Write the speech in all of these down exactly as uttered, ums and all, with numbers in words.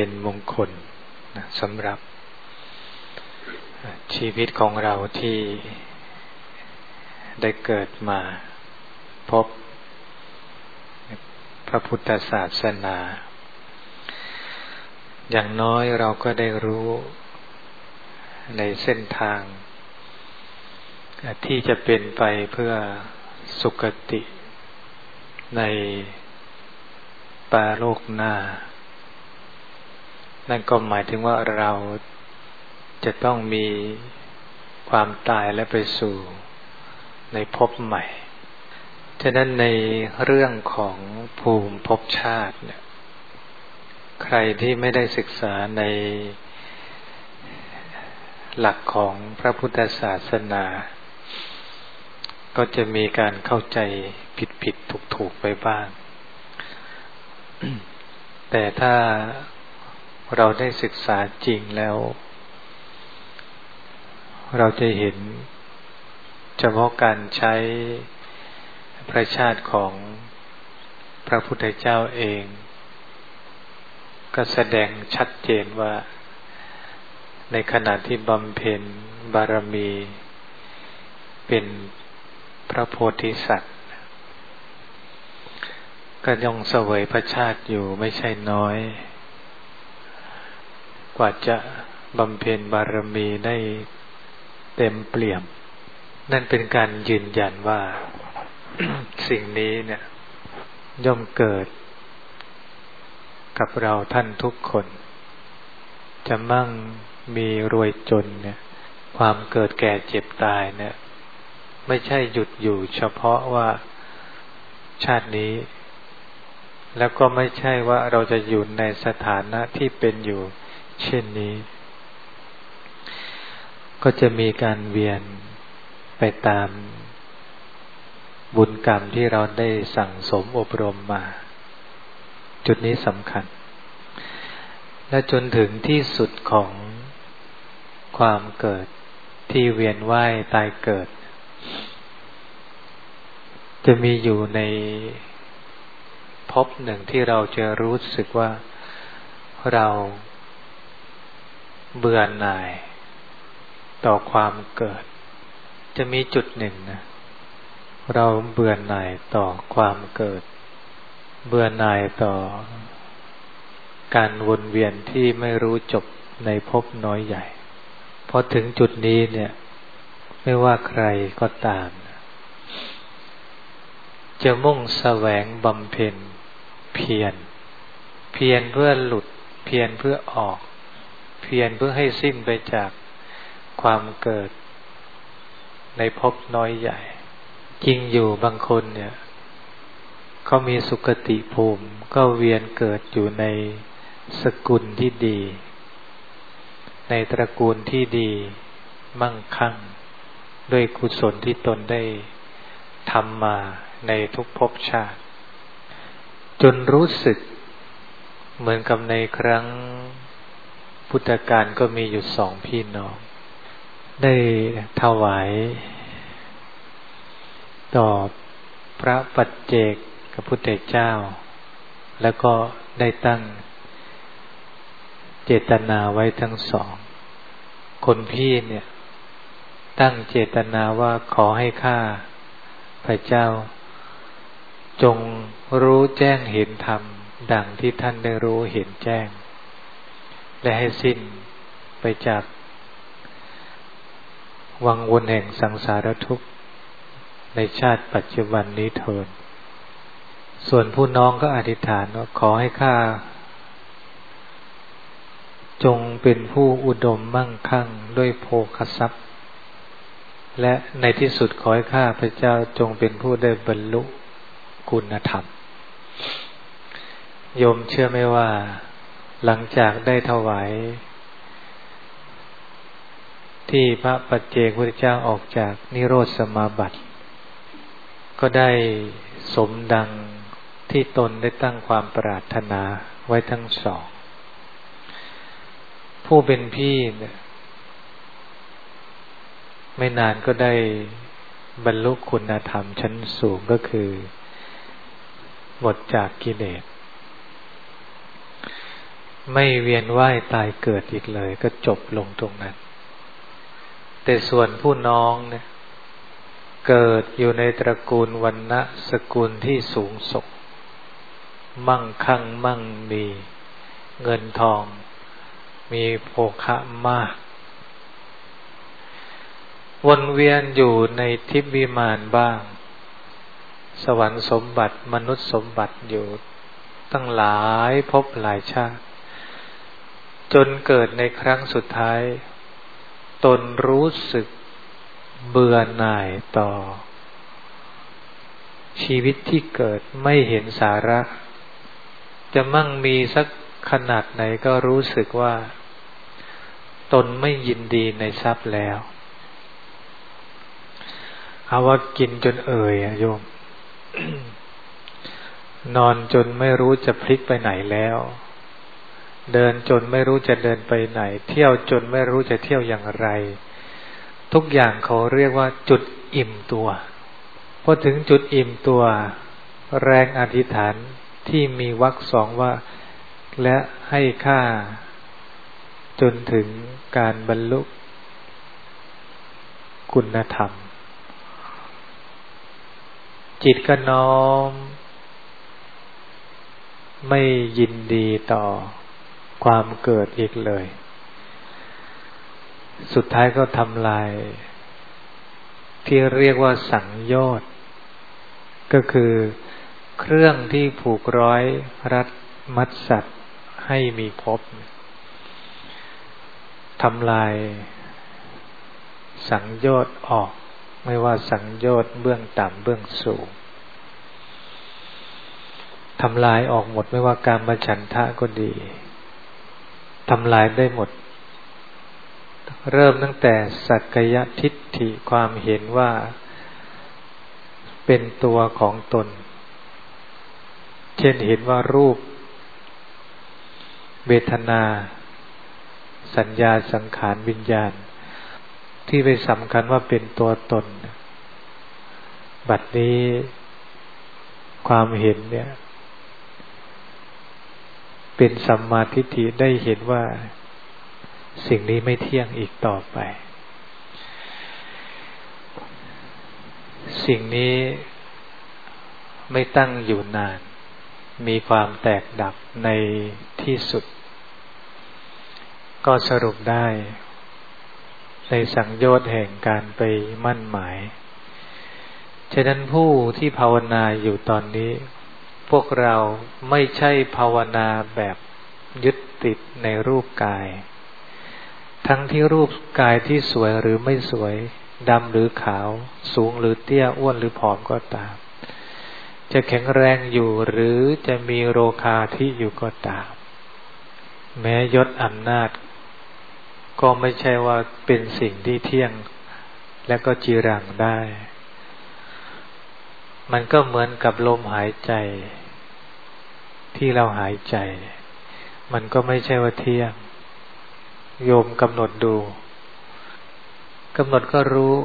เป็นมงคลนะสำหรับชีวิตของเราที่ได้เกิดมาพบพระพุทธศาสนาอย่างน้อยเราก็ได้รู้ในเส้นทางที่จะเป็นไปเพื่อสุคติในปรโลกหน้านั่นก็หมายถึงว่าเราจะต้องมีความตายและไปสู่ในภพใหม่ฉะนั้นในเรื่องของภูมิภพชาติเนี่ยใครที่ไม่ได้ศึกษาในหลักของพระพุทธศาสนาก็จะมีการเข้าใจผิดๆถูกๆไปบ้าง แต่ถ้าเราได้ศึกษาจริงแล้วเราจะเห็นเฉพาะการใช้พระชาติของพระพุทธเจ้าเองก็แสดงชัดเจนว่าในขณะที่บำเพ็ญบารมีเป็นพระโพธิสัตว์ก็ย่อมเสวยพระชาติอยู่ไม่ใช่น้อยกว่าจะบำเพ็ญบารมีได้เต็มเปี่ยมนั่นเป็นการยืนยันว่า สิ่งนี้เนี่ยย่อมเกิดกับเราท่านทุกคนจะมั่งมีรวยจนเนี่ยความเกิดแก่เจ็บตายเนี่ยไม่ใช่หยุดอยู่เฉพาะว่าชาตินี้แล้วก็ไม่ใช่ว่าเราจะอยู่ในสถานะที่เป็นอยู่เช่นนี้ก็จะมีการเวียนไปตามบุญกรรมที่เราได้สั่งสมอบรมมาจุดนี้สำคัญและจนถึงที่สุดของความเกิดที่เวียนว่ายตายเกิดจะมีอยู่ในภพหนึ่งที่เราจะรู้สึกว่าเราเบื่อหน่ายต่อความเกิดจะมีจุดหนึ่งนะเราเบื่อหน่ายต่อความเกิดเบื่อหน่ายต่อการวนเวียนที่ไม่รู้จบในภพน้อยใหญ่พอถึงจุดนี้เนี่ยไม่ว่าใครก็ตามจะมุ่งแสวงบำเพ็ญเพียรเพียรเพื่อหลุดเพียรเพื่อออกเพียรเพื่อให้สิ้นไปจากความเกิดในภพน้อยใหญ่จริงอยู่บางคนเนี่ยเขามีสุคติภูมิก็เวียนเกิดอยู่ในสกุลที่ดีในตระกูลที่ดีมั่งคั่งด้วยกุศลที่ตนได้ทำมาในทุกภพชาติจนรู้สึกเหมือนกับในครั้งพุทธกาลก็มีอยู่สองพี่น้องได้ถวายต่อพระปัจเจกพุทธเจ้าแล้วก็ได้ตั้งเจตนาไว้ทั้งสองคนพี่เนี่ยตั้งเจตนาว่าขอให้ข้าพระเจ้าจงรู้แจ้งเห็นธรรมดังที่ท่านได้รู้เห็นแจ้งและให้สิ้นไปจากวังวนแห่งสังสารทุกข์ในชาติปัจจุบันนี้เถิดส่วนผู้น้องก็อธิษฐานว่าขอให้ข้าจงเป็นผู้อุดมมั่งคั่งด้วยโภคทรัพย์และในที่สุดขอให้ข้าพระเจ้าจงเป็นผู้ได้บรรลุคุณธรรมโยมเชื่อไหมว่าหลังจากได้ถวายที่พระปัจเจกพุทธเจ้าออกจากนิโรธสมาบัติก็ได้สมดังที่ตนได้ตั้งความปรารถนาไว้ทั้งสองผู้เป็นพี่เนี่ยไม่นานก็ได้บรรลุคุณธรรมชั้นสูงก็คือหมดจากกิเลสไม่เวียนว่ายตายเกิดอีกเลยก็จบลงตรงนั้นแต่ส่วนผู้น้องเนี่ยเกิดอยู่ในตระกูลวรรณะสกุลที่สูงส่งมั่งคั่งมั่งมีเงินทองมีโภคะมากวนเวียนอยู่ในทิพย์วิมานบ้างสวรรค์สมบัติมนุษย์สมบัติอยู่ตั้งหลายภพหลายชาติจนเกิดในครั้งสุดท้ายตนรู้สึกเบื่อหน่ายต่อชีวิตที่เกิดไม่เห็นสาระจะมั่งมีสักขนาดไหนก็รู้สึกว่าตนไม่ยินดีในทรัพย์แล้วเอาว่ากินจนเอ่ยโยม นอนจนไม่รู้จะพลิกไปไหนแล้วเดินจนไม่รู้จะเดินไปไหนเที่ยวจนไม่รู้จะเที่ยวอย่างไรทุกอย่างเขาเรียกว่าจุดอิ่มตัวพอถึงจุดอิ่มตัวแรงอธิษฐานที่มีวรรคสองว่าและให้ค่าจนถึงการบรรลุคุณธรรมจิตก็น้อมไม่ยินดีต่อความเกิดอีกเลยสุดท้ายก็ทำลายที่เรียกว่าสังโยชน์ก็คือเครื่องที่ผูกร้อยรัดมัดสัตว์ให้มีภพทำลายสังโยชน์ออกไม่ว่าสังโยชน์เบื้องต่ำเบื้องสูงทำลายออกหมดไม่ว่ากามฉันทะก็ดีทำลายได้หมดเริ่มตั้งแต่สักกายทิฏฐิความเห็นว่าเป็นตัวของตนเช่นเห็นว่ารูปเวทนาสัญญาสังขารวิญญาณที่ไปสำคัญว่าเป็นตัวตนบัดนี้ความเห็นเนี่ยเป็นสัมมาทิฏฐิได้เห็นว่าสิ่งนี้ไม่เที่ยงอีกต่อไปสิ่งนี้ไม่ตั้งอยู่นานมีความแตกดับในที่สุดก็สรุปได้ในสังโยชน์แห่งการไปมั่นหมายฉะนั้นผู้ที่ภาวนาอยู่ตอนนี้พวกเราไม่ใช่ภาวนาแบบยึดติดในรูปกายทั้งที่รูปกายที่สวยหรือไม่สวยดำหรือขาวสูงหรือเตี้ยอ้วนหรือผอมก็ตามจะแข็งแรงอยู่หรือจะมีโรคาธิอยู่ก็ตามแม้ยศอำนาจก็ไม่ใช่ว่าเป็นสิ่งที่เที่ยงและก็จีรังได้มันก็เหมือนกับลมหายใจที่เราหายใจมันก็ไม่ใช่ว่าเที่ยงโยมกำหนดดูกำหนดก็รู้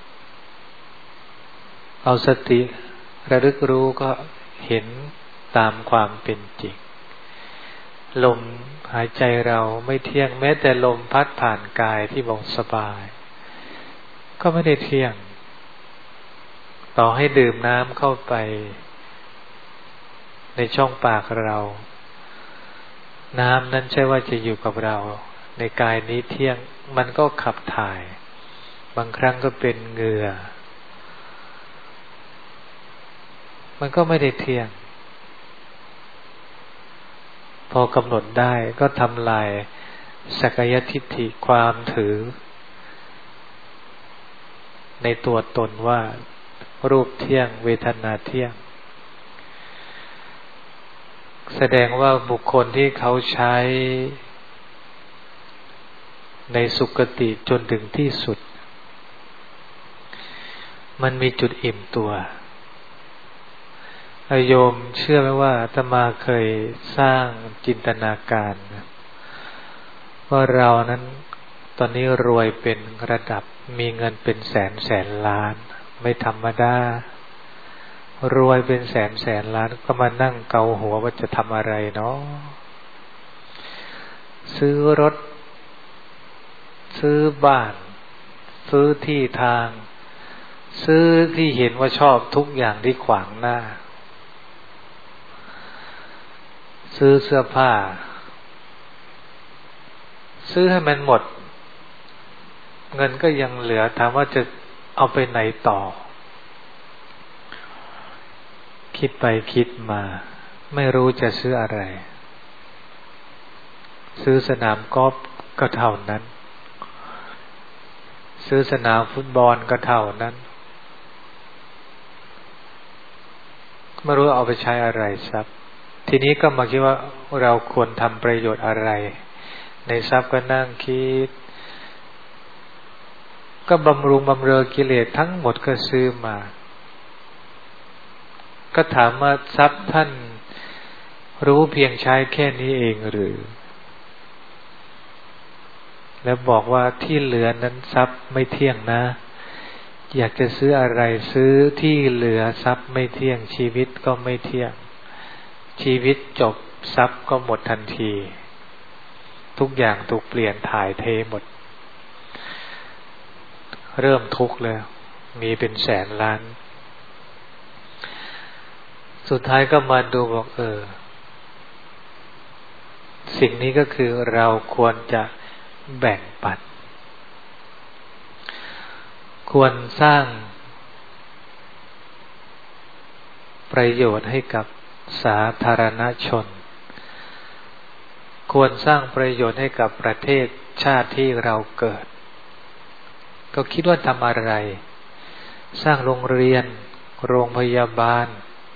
เอาสติระลึกรู้ก็เห็นตามความเป็นจริงลมหายใจเราไม่เที่ยงแม้แต่ลมพัดผ่านกายที่บอกสบายก็ไม่ได้เที่ยงต่อให้ดื่มน้ำเข้าไปในช่องปากเราน้ำนั้นใช่ว่าจะอยู่กับเราในกายนี้เที่ยงมันก็ขับถ่ายบางครั้งก็เป็นเหงื่อมันก็ไม่ได้เที่ยงพอกำหนดได้ก็ทำลายสักกายทิฏฐิความถือในตัวตนว่ารูปเที่ยงเวทนาเที่ยงแสดงว่าบุคคลที่เขาใช้ในสุคติจนถึงที่สุดมันมีจุดอิ่มตัวโยมเชื่อไหมว่าอาตมาเคยสร้างจินตนาการว่าเรานั้นตอนนี้รวยเป็นระดับมีเงินเป็นแสนแสนล้านไม่ธรรมดารวยเป็นแสนแสนล้านก็มานั่งเกาหัวว่าจะทำอะไรเนาะซื้อรถซื้อบ้านซื้อที่ทางซื้อที่เห็นว่าชอบทุกอย่างที่ขวางหน้าซื้อเสื้อผ้าซื้อให้มันหมดเงินก็ยังเหลือถามว่าจะเอาไปไหนต่อคิดไปคิดมาไม่รู้จะซื้ออะไรซื้อสนามกอล์ฟก็เท่านั้นซื้อสนามฟุตบอลก็เท่านั้นไม่รู้เอาไปใช้อะไรทรัพย์ทีนี้ก็มาคิดว่าเราควรทำประโยชน์อะไรในทรัพย์ก็นั่งคิดก็บำรุงบำเรอกิเลสทั้งหมดก็ซื้อมาก็ถามว่าทรัพย์ท่านรู้เพียงใช้แค่นี้เองหรือแล้วบอกว่าที่เหลือนั้นทรัพย์ไม่เที่ยงนะอยากจะซื้ออะไรซื้อที่เหลือทรัพย์ไม่เที่ยงชีวิตก็ไม่เที่ยงชีวิตจบทรัพย์ก็หมดทันทีทุกอย่างถูกเปลี่ยนถ่ายเทหมดเริ่มทุกข์แล้วมีเป็นแสนล้านสุดท้ายก็มาดูบอกเออสิ่งนี้ก็คือเราควรจะแบ่งปันควรสร้างประโยชน์ให้กับสาธารณชนควรสร้างประโยชน์ให้กับประเทศชาติที่เราเกิดก็คิดว่าทำอะไรสร้างโรงเรียนโรงพยาบาล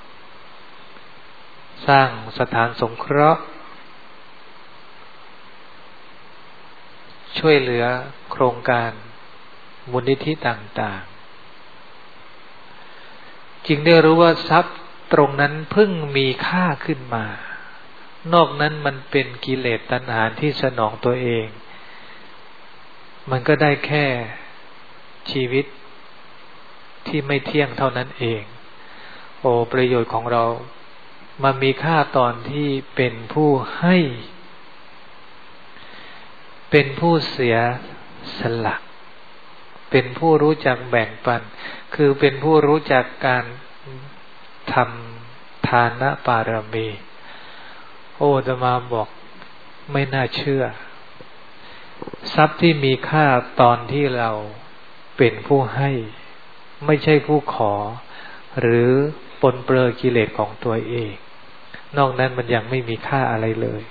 สร้างสถานสงเคราะห์ช่วยเหลือโครงการมูลนิธิต่างๆจึงได้รู้ว่าทรัพย์ตรงนั้นเพิ่งมีค่าขึ้นมานอกนั้นมันเป็นกิเลสตัณหาที่สนองตัวเองมันก็ได้แค่ชีวิตที่ไม่เที่ยงเท่านั้นเองโอ้ประโยชน์ของเรามันมีค่าตอนที่เป็นผู้ให้เป็นผู้เสียสละเป็นผู้รู้จักแบ่งปันคือเป็นผู้รู้จักการทำทานบารมีโอ้อาตมาบอกไม่น่าเชื่อทรัพย์ที่มีค่าตอนที่เราเป็นผู้ให้ไม่ใช่ผู้ขอหรือปนเปื้อนกิเลสของตัวเองนอกนั้นมันยังไม่มีค่าอะไรเลย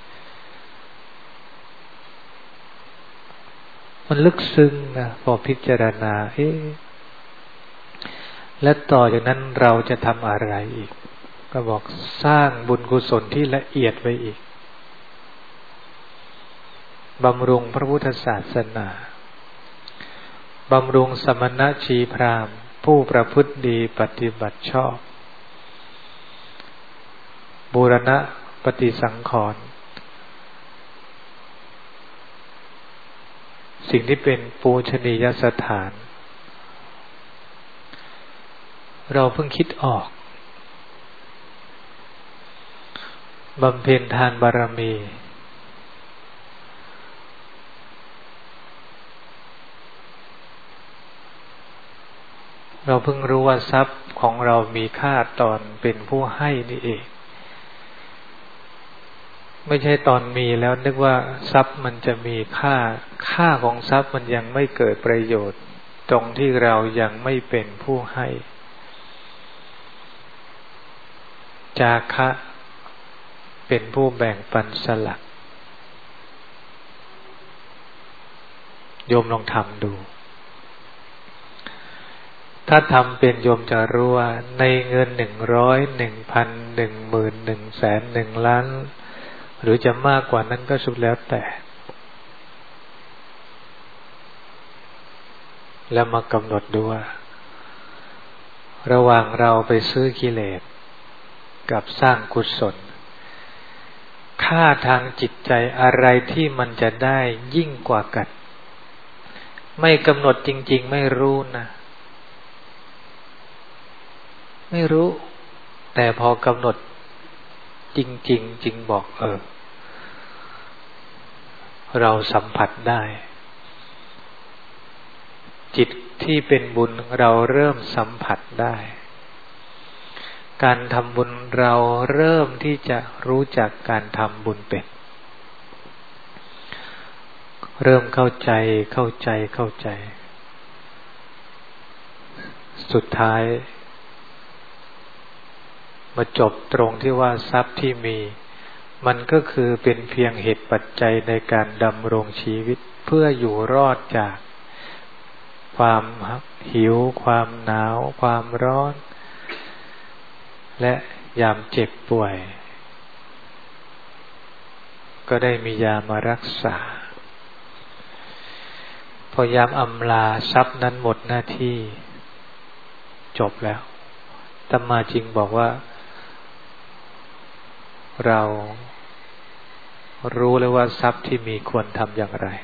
มันลึกซึ้งนะพอพิจารณาเอ๊ะและต่อจากนั้นเราจะทำอะไรอีกก็บอกสร้างบุญกุศลที่ละเอียดไว้อีกบำรุงพระพุทธศาสนาบำรุงสมณชีพราหมณ์ผู้ประพฤติดีปฏิบัติชอบบูรณะปฏิสังขรณ์สิ่งที่เป็นปูชนียสถานเราเพิ่งคิดออกบำเพ็ญทานบารมีเราเพิ่งรู้ว่าทรัพย์ของเรามีค่าตอนเป็นผู้ให้นี่เองไม่ใช่ตอนมีแล้วนึกว่าทรัพย์มันจะมีค่าค่าของทรัพย์มันยังไม่เกิดประโยชน์ตรงที่เรายังไม่เป็นผู้ให้จาคะเป็นผู้แบ่งปันสละโยมลองทำดูถ้าทำเป็นโยมจะรู้ว่าในเงินหนึ่งร้อยหนึ่งพันหนึ่งหมื่นหนึ่งแสนหนึ่งล้านหรือจะมากกว่านั้นก็สุดแล้วแต่แล้วมากำหนดดูว่าระหว่างเราไปซื้อกิเลสกับสร้างกุศลค่าทางจิตใจอะไรที่มันจะได้ยิ่งกว่ากันไม่กำหนดจริงๆไม่รู้นะไม่รู้แต่พอกำหนดจริงๆจริงบอกเออเราสัมผัสได้จิตที่เป็นบุญเราเริ่มสัมผัสได้การทำบุญเราเริ่มที่จะรู้จักการทำบุญเป็นเริ่มเข้าใจเข้าใจเข้าใจสุดท้ายมาจบตรงที่ว่าทรัพย์ที่มีมันก็คือเป็นเพียงเหตุปัจจัยในการดำรงชีวิตเพื่ออยู่รอดจากความหิวความหนาวความร้อนและยามเจ็บป่วยก็ได้มียามารักษาพอยามอำลาทรัพย์นั้นหมดหน้าที่จบแล้วอาตมาจึงบอกว่าเรารู้แล้วว่าทรัพย์ที่มีควรทำอย่างไร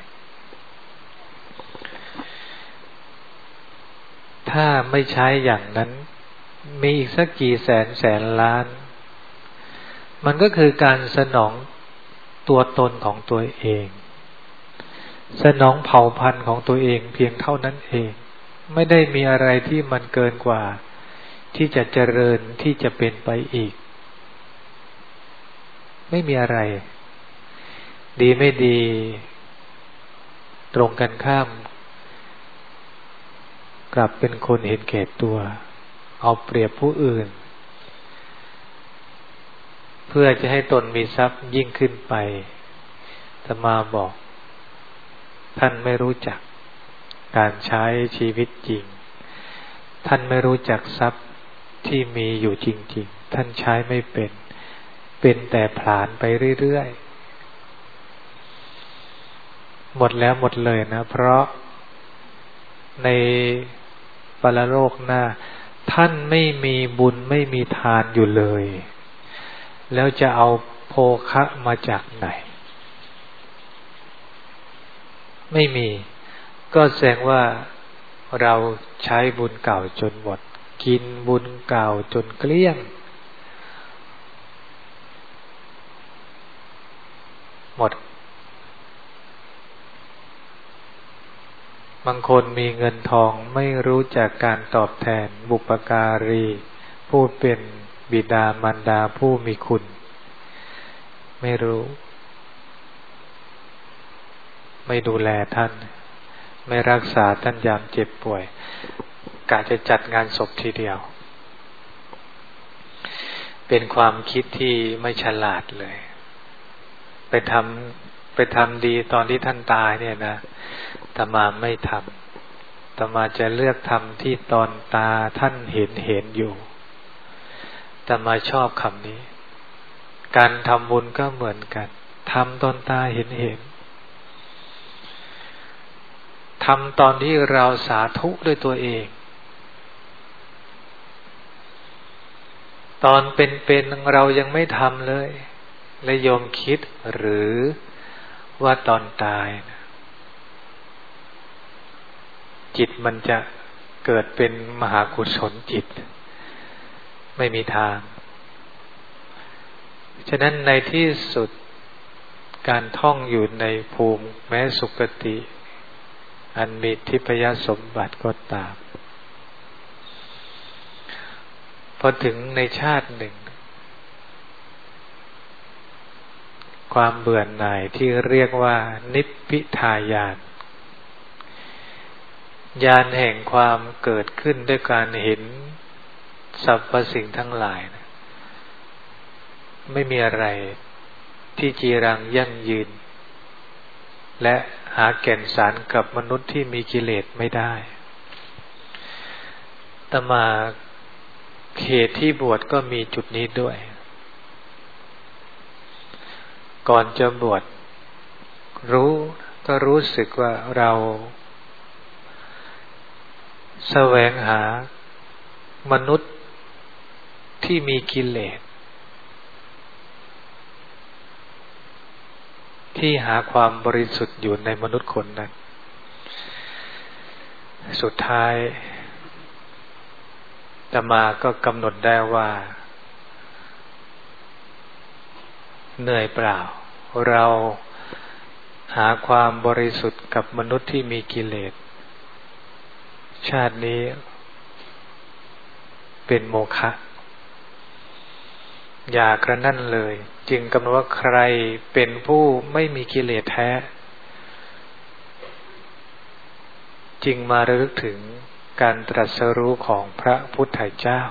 ถ้าไม่ใช้อย่างนั้นมีอีกสักกี่แสนแสนล้านมันก็คือการสนองตัวตนของตัวเองสนองเผ่าพันธุ์ของตัวเองเพียงเท่านั้นเองไม่ได้มีอะไรที่มันเกินกว่าที่จะเจริญที่จะเป็นไปอีกไม่มีอะไรดีไม่ดีตรงกันข้ามกลับเป็นคนเห็นแก่ตัวเอาเปรียบผู้อื่นเพื่อจะให้ตนมีทรัพย์ยิ่งขึ้นไปอาตมาบอกท่านไม่รู้จักการใช้ชีวิตจริงท่านไม่รู้จักทรัพย์ที่มีอยู่จริงๆท่านใช้ไม่เป็นเป็นแต่ผลาญไปเรื่อยๆหมดแล้วหมดเลยนะเพราะในปรโลกหน้าท่านไม่มีบุญไม่มีทานอยู่เลยแล้วจะเอาโภคะมาจากไหนไม่มีก็แสดงว่าเราใช้บุญเก่าจนหมดกินบุญเก่าจนเกลี้ยงหมดบางคนมีเงินทองไม่รู้จักการตอบแทนบุพการีผู้เป็นบิดามารดาผู้มีคุณไม่รู้ไม่ดูแลท่านไม่รักษาท่านยามเจ็บป่วยกะจะจัดงานศพทีเดียวเป็นความคิดที่ไม่ฉลาดเลยไปทำไปทำดีตอนที่ท่านตายเนี่ยนะอาตมาไม่ทำอาตมาจะเลือกทำที่ตอนตาท่านเห็นเห็นอยู่อาตมาชอบคำนี้การทำบุญก็เหมือนกันทำตอนตาเห็นเห็นทำตอนที่เราสาธุด้วยตัวเองตอนเป็นๆเรายังไม่ทำเลยและโยมคิดหรือว่าตอนตายนะจิตมันจะเกิดเป็นมหากุศลจิตไม่มีทางฉะนั้นในที่สุดการท่องอยู่ในภูมิแม้สุคติอันมีทิพยสมบัติก็ตามพอถึงในชาติหนึ่งความเบื่อหน่ายที่เรียกว่านิพพิทายานญาณแห่งความเกิดขึ้นด้วยการเห็นสรรพสิ่งทั้งหลายนะไม่มีอะไรที่จีรังยั่งยืนและหาแก่นสารกับมนุษย์ที่มีกิเลสไม่ได้อาตมาเหตุที่บวชก็มีจุดนี้ด้วยก่อนจะบวชรู้ก็รู้สึกว่าเราแสวงหามนุษย์ที่มีกิเลสที่หาความบริสุทธิ์อยู่ในมนุษย์คนนั้นสุดท้ายอาตมาก็กำหนดได้ว่าเหนื่อยเปล่าเราหาความบริสุทธิ์กับมนุษย์ที่มีกิเลสชาตินี้เป็นโมฆะอย่ากระนั่นเลยจึงกำหนดว่าใครเป็นผู้ไม่มีกิเลสแท้จึงมาระลึกถึงการตรัสรู้ของพระพุทธเจ้า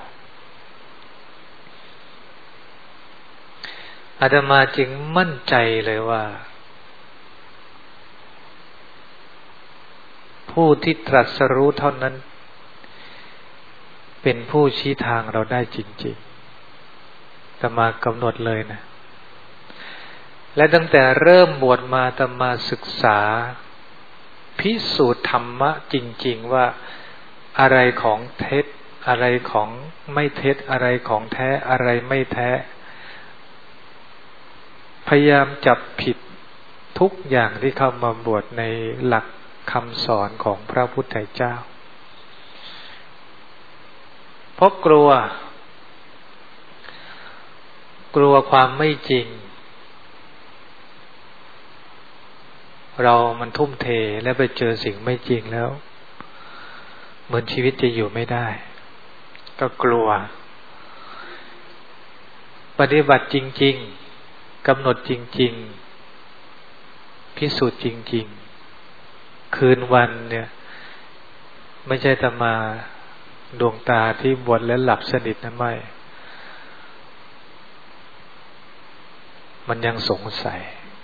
อาตมาจึงมั่นใจเลยว่าผู้ที่ตรัสรู้เท่านั้นเป็นผู้ชี้ทางเราได้จริงๆอาตมากำหนดเลยนะและตั้งแต่เริ่มบวชมาอาตมาศึกษาพิสูจน์ธรรมะจริงๆว่าอะไรของเท็จอะไรของไม่เท็จอะไรของแท้อะไรไม่แท้พยายามจับผิดทุกอย่างที่เข้ามาบวชในหลักคำสอนของพระพุทธเจ้าเพราะกลัวกลัวความไม่จริงเรามันทุ่มเทแล้วไปเจอสิ่งไม่จริงแล้วเหมือนชีวิตจะอยู่ไม่ได้ก็กลัวปฏิบัติจริงๆกำหนดจริงๆพิสูจน์จริงๆคืนวันเนี่ยไม่ใช่แต่มาดวงตาที่บวชแล้วหลับสนิทนะไม่มันยังสงสัย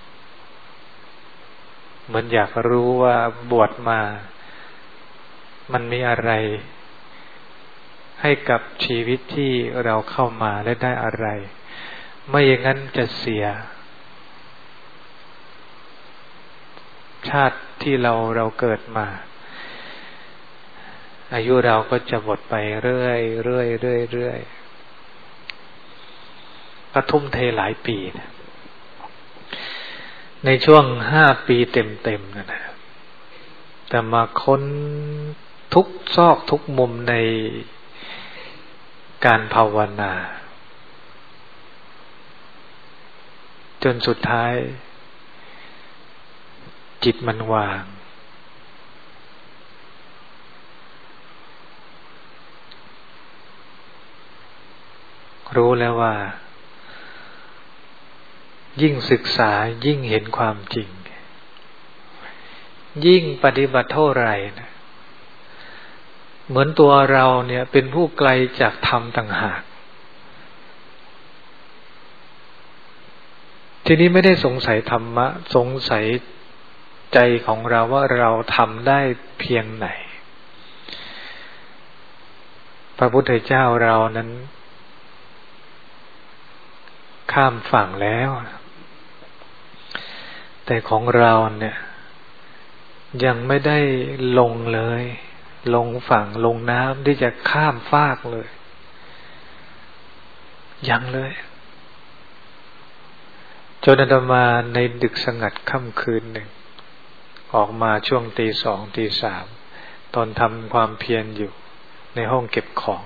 เหมือนอยากรู้ว่าบวชมามันมีอะไรให้กับชีวิตที่เราเข้ามาและได้อะไรไม่อย่างนั้นจะเสียชาติที่เราเราเกิดมาอายุเราก็จะหมดไปเรื่อยเรื่อยเรื่อยเรื่อยก็ทุ่มเทหลายปีนะในช่วงห้าปีเต็มๆนะนะแต่มาค้นทุกซอกทุกมุมในการภาวนาจนสุดท้ายจิตมันวางรู้แล้วว่ายิ่งศึกษายิ่งเห็นความจริงยิ่งปฏิบัติเท่าไหร่นะเหมือนตัวเราเนี่ยเป็นผู้ไกลจากธรรมต่างหากทีนี้ไม่ได้สงสัยธรรมะสงสัยใจของเราว่าเราทำได้เพียงไหนพระพุทธเจ้าเรานั้นข้ามฝั่งแล้วแต่ของเราเนี่ยยังไม่ได้ลงเลยลงฝั่งลงน้ำที่จะข้ามฟากเลยยังเลยจนอาตมาในดึกสงัดค่ำคืนหนึ่งออกมาช่วงตีสองตีสามตอนทำความเพียรอยู่ในห้องเก็บของ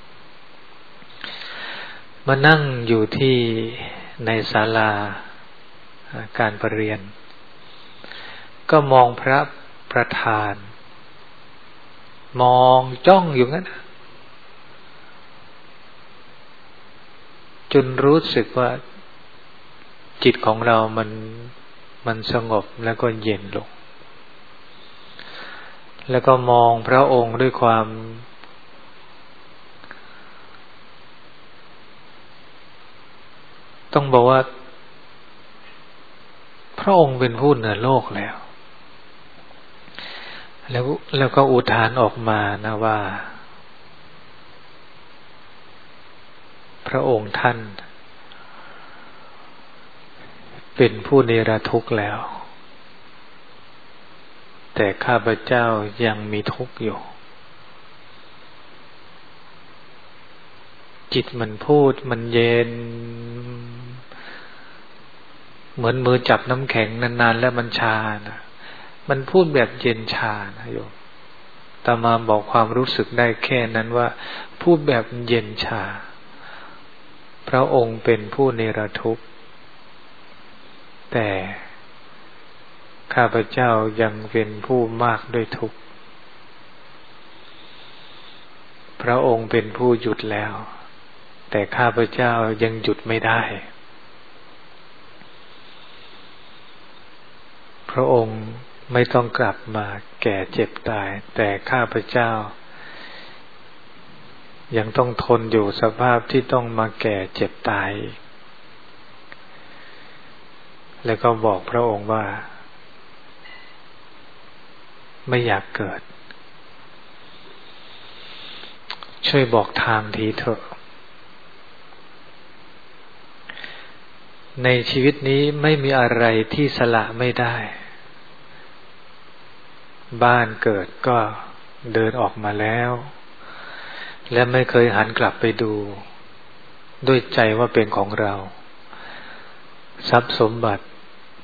มานั่งอยู่ที่ในศาลาการประเรียนก็มองพระประธานมองจ้องอยู่งั้นจนรู้สึกว่าจิตของเรามันมันสงบแล้วก็เย็นลงแล้วก็มองพระองค์ด้วยความต้องบอกว่าพระองค์เป็นผู้เหนือโลกแล้วแล้วแล้วก็อุทานออกมานะว่าพระองค์ท่านเป็นผู้เนรทุกข์แล้วแต่ข้าพเจ้ายังมีทุกข์อยู่จิตมันพูดมันเย็นเหมือนมือจับน้ำแข็งนานๆแล้วมันชานะมันพูดแบบเย็นชานะโยมตามาบอกความรู้สึกได้แค่นั้นว่าพูดแบบเย็นชาพระองค์เป็นผู้เนรทุกข์แต่ข้าพเจ้ายังเป็นผู้มากด้วยทุกข์พระองค์เป็นผู้หยุดแล้วแต่ข้าพเจ้ายังหยุดไม่ได้พระองค์ไม่ต้องกลับมาแก่เจ็บตายแต่ข้าพเจ้ายังต้องทนอยู่สภาพที่ต้องมาแก่เจ็บตายแล้วก็บอกพระองค์ว่าไม่อยากเกิดช่วยบอกทางทีเถอะในชีวิตนี้ไม่มีอะไรที่สละไม่ได้บ้านเกิดก็เดินออกมาแล้วและไม่เคยหันกลับไปดูด้วยใจว่าเป็นของเราทรัพย์สมบัติ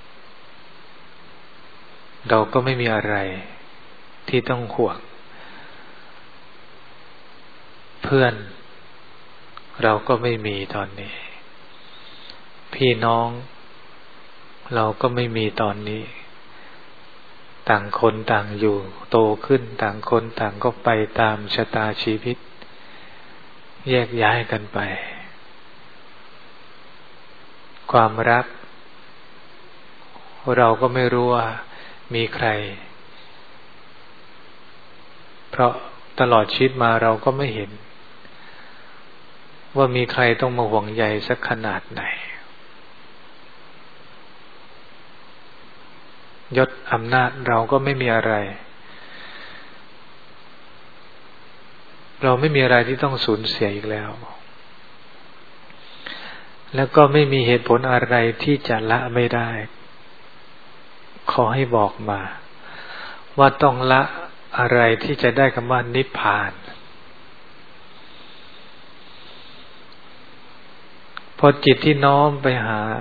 เราก็ไม่มีอะไรที่ต้องห่วงเพื่อนเราก็ไม่มีตอนนี้พี่น้องเราก็ไม่มีตอนนี้ต่างคนต่างอยู่โตขึ้นต่างคนต่างก็ไปตามชะตาชีวิตแยกย้ายกันไปความรักเราก็ไม่รู้ว่ามีใครเพราะตลอดชีวิตมาเราก็ไม่เห็นว่ามีใครต้องมาห่วงใยสักขนาดไหนยศอำนาจเราก็ไม่มีอะไรเราไม่มีอะไรที่ต้องสูญเสียอีกแล้วแล้วก็ไม่มีเหตุผลอะไรที่จะละไม่ได้ขอให้บอกมาว่าต้องละอะไรที่จะได้คำว่านิพพานพอจิตที่น้อมไปหา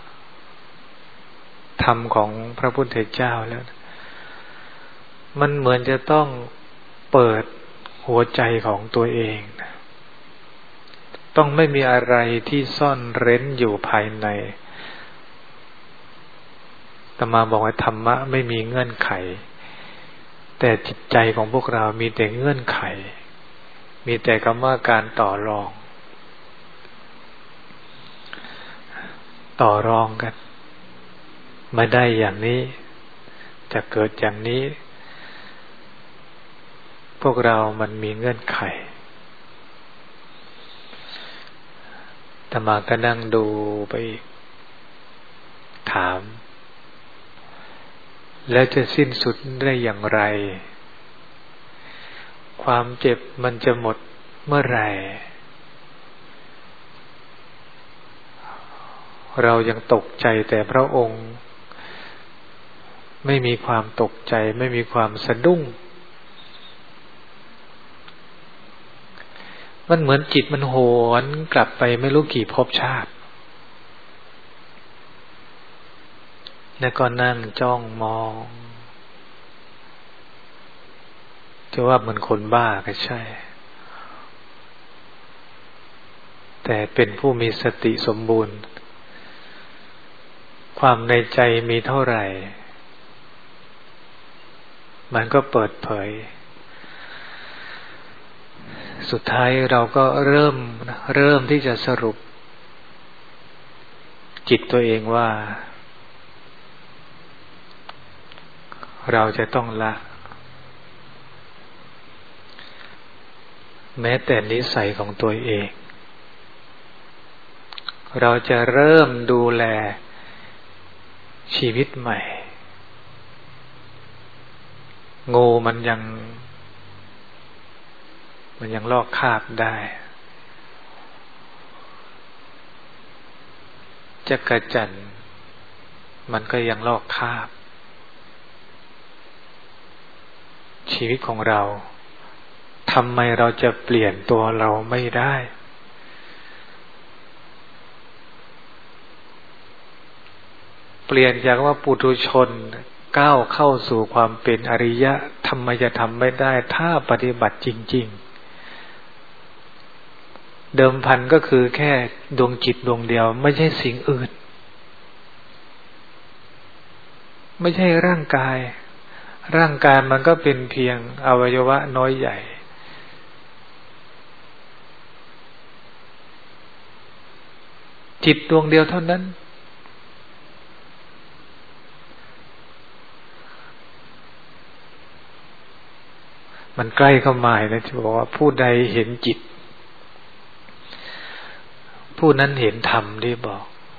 ธรรมของพระพุทธเจ้าแล้วมันเหมือนจะต้องเปิดหัวใจของตัวเองต้องไม่มีอะไรที่ซ่อนเร้นอยู่ภายในอาตมาบอกว่าธรรมะไม่มีเงื่อนไขแต่จิตใจของพวกเรามีแต่เงื่อนไขมีแต่คำว่าการต่อรองต่อรองกันมาได้อย่างนี้จะเกิดอย่างนี้พวกเรามันมีเงื่อนไขอาตมาก็นั่งดูไปอีกถามแล้วจะสิ้นสุดได้อย่างไรความเจ็บมันจะหมดเมื่อไหร่เรายังตกใจแต่พระองค์ไม่มีความตกใจไม่มีความสะดุ้งมันเหมือนจิตมันโหนกลับไปไม่รู้กี่ภพชาติแล้วก็นั่งจ้องมองจะว่าเหมือนคนบ้าก็ใช่แต่เป็นผู้มีสติสมบูรณ์ความในใจมีเท่าไหร่มันก็เปิดเผยสุดท้ายเราก็เริ่มเริ่มที่จะสรุปจิตตัวเองว่าเราจะต้องละแม้แต่นิสัยของตัวเองเราจะเริ่มดูแลชีวิตใหม่งูมันยังมันยังลอกคราบได้จักรจั่นมันก็ยังลอกคราบชีวิตของเราทำไมเราจะเปลี่ยนตัวเราไม่ได้เปลี่ยนจากว่าปุถุชนก้าวเข้าสู่ความเป็นอริยะทำไมจะทำไม่ได้ถ้าปฏิบัติจริงๆเดิมพันก็คือแค่ดวงจิตดวงเดียวไม่ใช่สิ่งอื่นไม่ใช่ร่างกายร่างกายมันก็เป็นเพียงอวัยวะน้อยใหญ่จิตดวงเดียวเท่านั้นมันใกล้เข้ามาแล้วจะบอกว่าผู้ใดเห็นจิตผู้นั้นเห็นธรรมได้บอก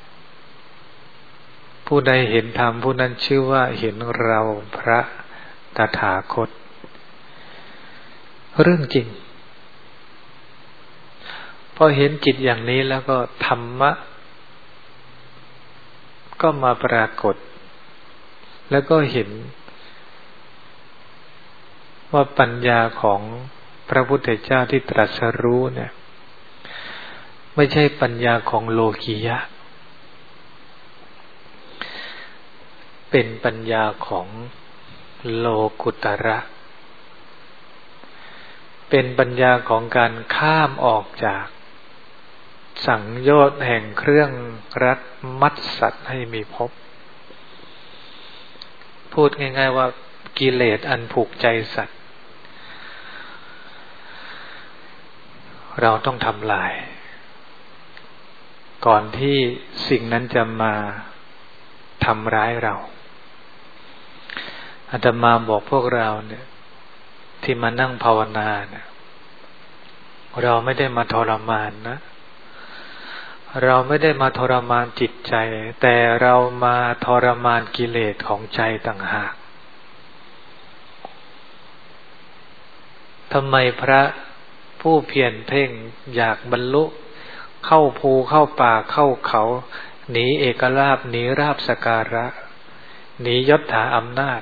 ผู้ใดเห็นธรรมผู้นั้นชื่อว่าเห็นเราพระตถาคตเรื่องจริงพอเห็นจิตอย่างนี้แล้วก็ธรรมะก็มาปรากฏแล้วก็เห็นว่าปัญญาของพระพุทธเจ้าที่ตรัสรู้เนี่ยไม่ใช่ปัญญาของโลกียะเป็นปัญญาของโลกุตระเป็นปัญญาของการข้ามออกจากสังโยชน์แห่งเครื่องรัดมัดสัตว์ให้มีภพพูดง่ายๆว่ากิเลสอันผูกใจสัตว์เราต้องทำลายก่อนที่สิ่งนั้นจะมาทำร้ายเราอาตมาบอกพวกเราเนี่ยที่มานั่งภาวนาเนี่ยเราไม่ได้มาทรมานนะเราไม่ได้มาทรมานจิตใจแต่เรามาทรมานกิเลสของใจต่างหากทำไมพระผู้เพียรเพ่งอยากบรรลุเข้าภูเข้าป่าเข้าเขาหนีเอกลาภหนีราภสการะหนียศถาอำนาจ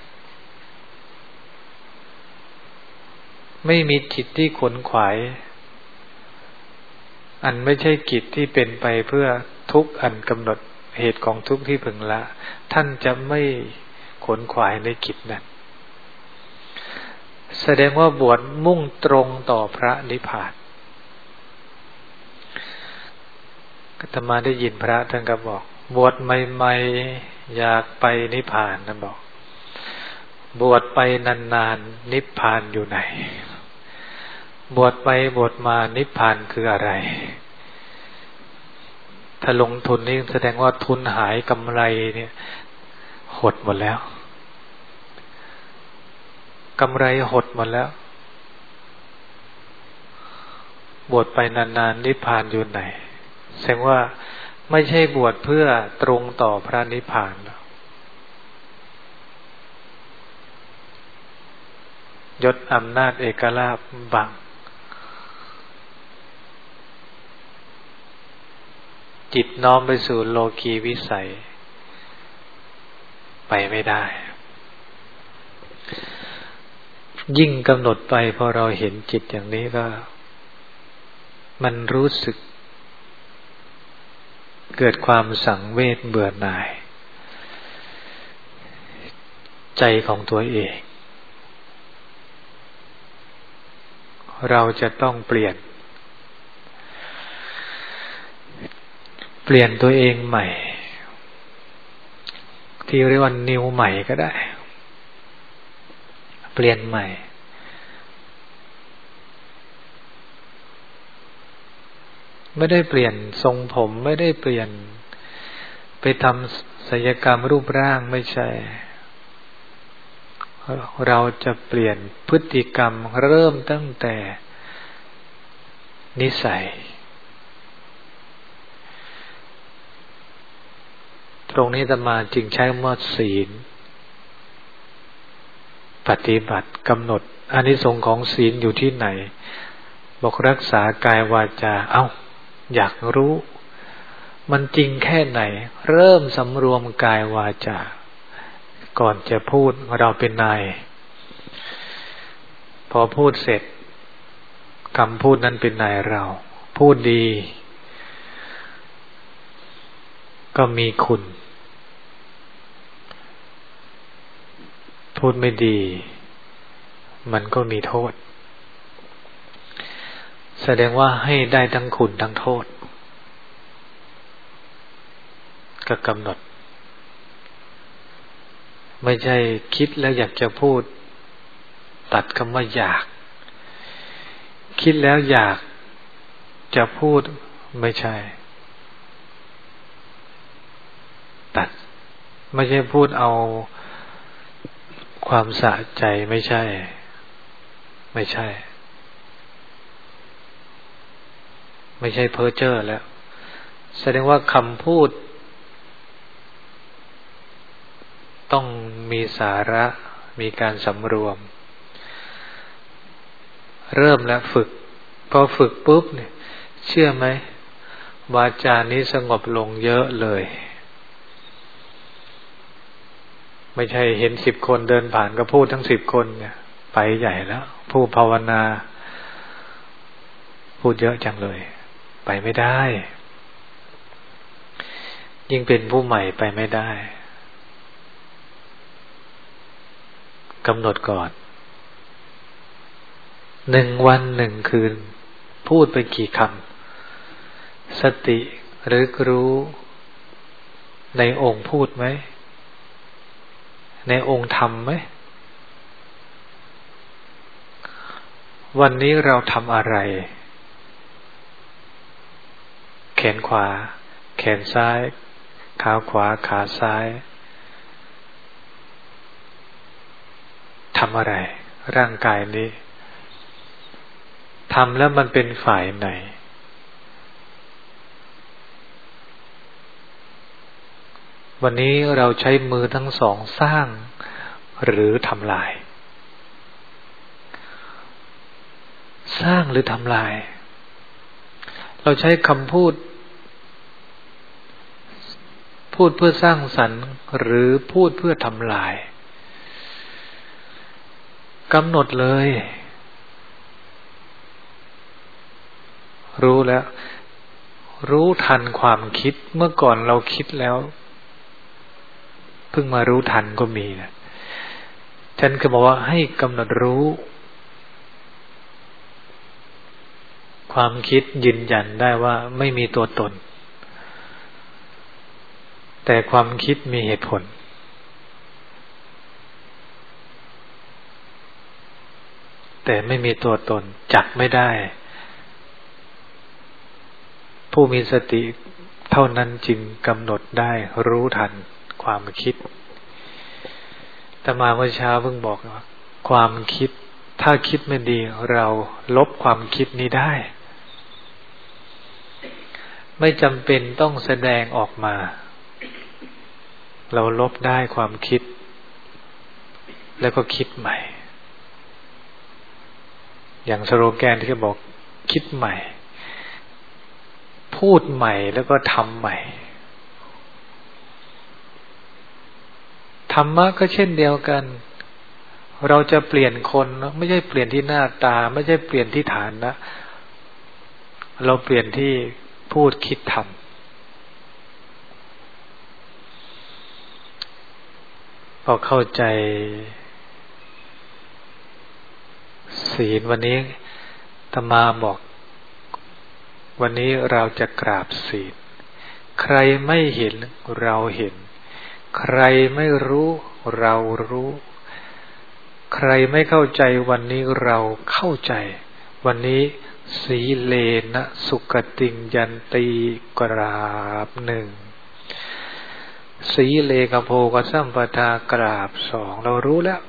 ไม่มีจิตที่ขวนขวายอันไม่ใช่กิจที่เป็นไปเพื่อทุกข์อันกำหนดเหตุของทุกข์ที่พึงละท่านจะไม่ขวนขวายในกิจนั้นแสดงว่าบวชมุ่งตรงต่อพระนิพพานอาตมาได้ยินพระท่านก็บอกบวชใหม่ๆอยากไปนิพพานนะบอกบวชไปนานๆนิพพานอยู่ไหนบวชไปบวชมานิพพานคืออะไรถ้าลงทุนนี่แสดงว่าทุนหายกำไรเนี่ยหดหมดแล้วกำไรหดหมดแล้วบวชไปนานๆนิพพานอยู่ไหนแสดงว่าไม่ใช่บวชเพื่อตรงต่อพระนิพพานยศอำนาจเอกลาภบังจิตน้อมไปสู่โลกีวิสัยไปไม่ได้ยิ่งกำหนดไปพอเราเห็นจิตอย่างนี้ก็มันรู้สึกเกิดความสังเวชเบื่อหน่ายใจของตัวเองเราจะต้องเปลี่ยนเปลี่ยนตัวเองใหม่ที่เรียกว่านิวใหม่ก็ได้เปลี่ยนใหม่ไม่ได้เปลี่ยนทรงผมไม่ได้เปลี่ยนไปทำศัลยกรรมรูปร่างไม่ใช่เราจะเปลี่ยนพฤติกรรมเริ่มตั้งแต่นิสัยตรงนี้อาตมาจึงใช้คำว่าศีลปฏิบัติกำหนดอานิสงส์ของศีลอยู่ที่ไหนบอกรักษากายวาจาเอ้าอยากรู้มันจริงแค่ไหนเริ่มสำรวมกายวาจาก่อนจะพูดเราเป็นนายพอพูดเสร็จคำพูดนั้นเป็นนายเราพูดดีก็มีคุณพูดไม่ดีมันก็มีโทษแสดงว่าให้ได้ทั้งคุณทั้งโทษก็กำหนดไม่ใช่คิดแล้วอยากจะพูดตัดคำว่าอยากคิดแล้วอยากจะพูดไม่ใช่ตัดไม่ใช่พูดเอาความสะใจไม่ใช่ไม่ใช่ไม่ใช่เพ้อเจ้อแล้วแสดงว่าคำพูดต้องมีสาระมีการสำรวมเริ่มแล้วฝึกพอฝึกปุ๊บเนี่ยเชื่อไหมวาจานี้สงบลงเยอะเลยไม่ใช่เห็นสิบคนเดินผ่านก็พูดทั้งสิบคนเนี่ยไปใหญ่แล้วผู้ภาวนาพูดเยอะจังเลยไปไม่ได้ยิ่งเป็นผู้ใหม่ไปไม่ได้กำหนดก่อนหนึ่งวันหนึ่งคืนพูดไปกี่คำสติหรือรู้ในองค์พูดไหมในองค์ธรรมไหมวันนี้เราทำอะไรแขนขวาแขนซ้ายขาขวาขาซ้ายทำอะไรร่างกายนี้ทำแล้วมันเป็นฝ่ายไหนวันนี้เราใช้มือทั้งสองสร้างหรือทำลายสร้างหรือทำลายเราใช้คำพูดพูดเพื่อสร้างสรรค์หรือพูดเพื่อทำลายกำหนดเลยรู้แล้วรู้ทันความคิดเมื่อก่อนเราคิดแล้วเพิ่งมารู้ทันก็มีนะฉันก็บอกว่าให้กำหนดรู้ความคิดยืนยันได้ว่าไม่มีตัวตนแต่ความคิดมีเหตุผลแต่ไม่มีตัวตนจับไม่ได้ผู้มีสติเท่านั้นจึงกำหนดได้รู้ทันความคิดแต่มาเมื่อเช้าเพิ่งบอกว่าความคิดถ้าคิดไม่ดีเราลบความคิดนี้ได้ไม่จำเป็นต้องแสดงออกมาเราลบได้ความคิดแล้วก็คิดใหม่อย่างสโลแกนที่เขาบอกคิดใหม่พูดใหม่แล้วก็ทำใหม่ธรรมะก็เช่นเดียวกันเราจะเปลี่ยนคนไม่ใช่เปลี่ยนที่หน้าตาไม่ใช่เปลี่ยนที่ฐานะเราเปลี่ยนที่พูดคิดทำพอเข้าใจศีลวันนี้อาตมาบอกวันนี้เราจะกราบศีลใครไม่เห็นเราเห็นใครไม่รู้เรารู้ใครไม่เข้าใจวันนี้เราเข้าใจวันนี้สีเลนะสุขติงยันตีกราบหนึ่งสีเลกโภกสัมปทากราบสองเรารู้แล้ว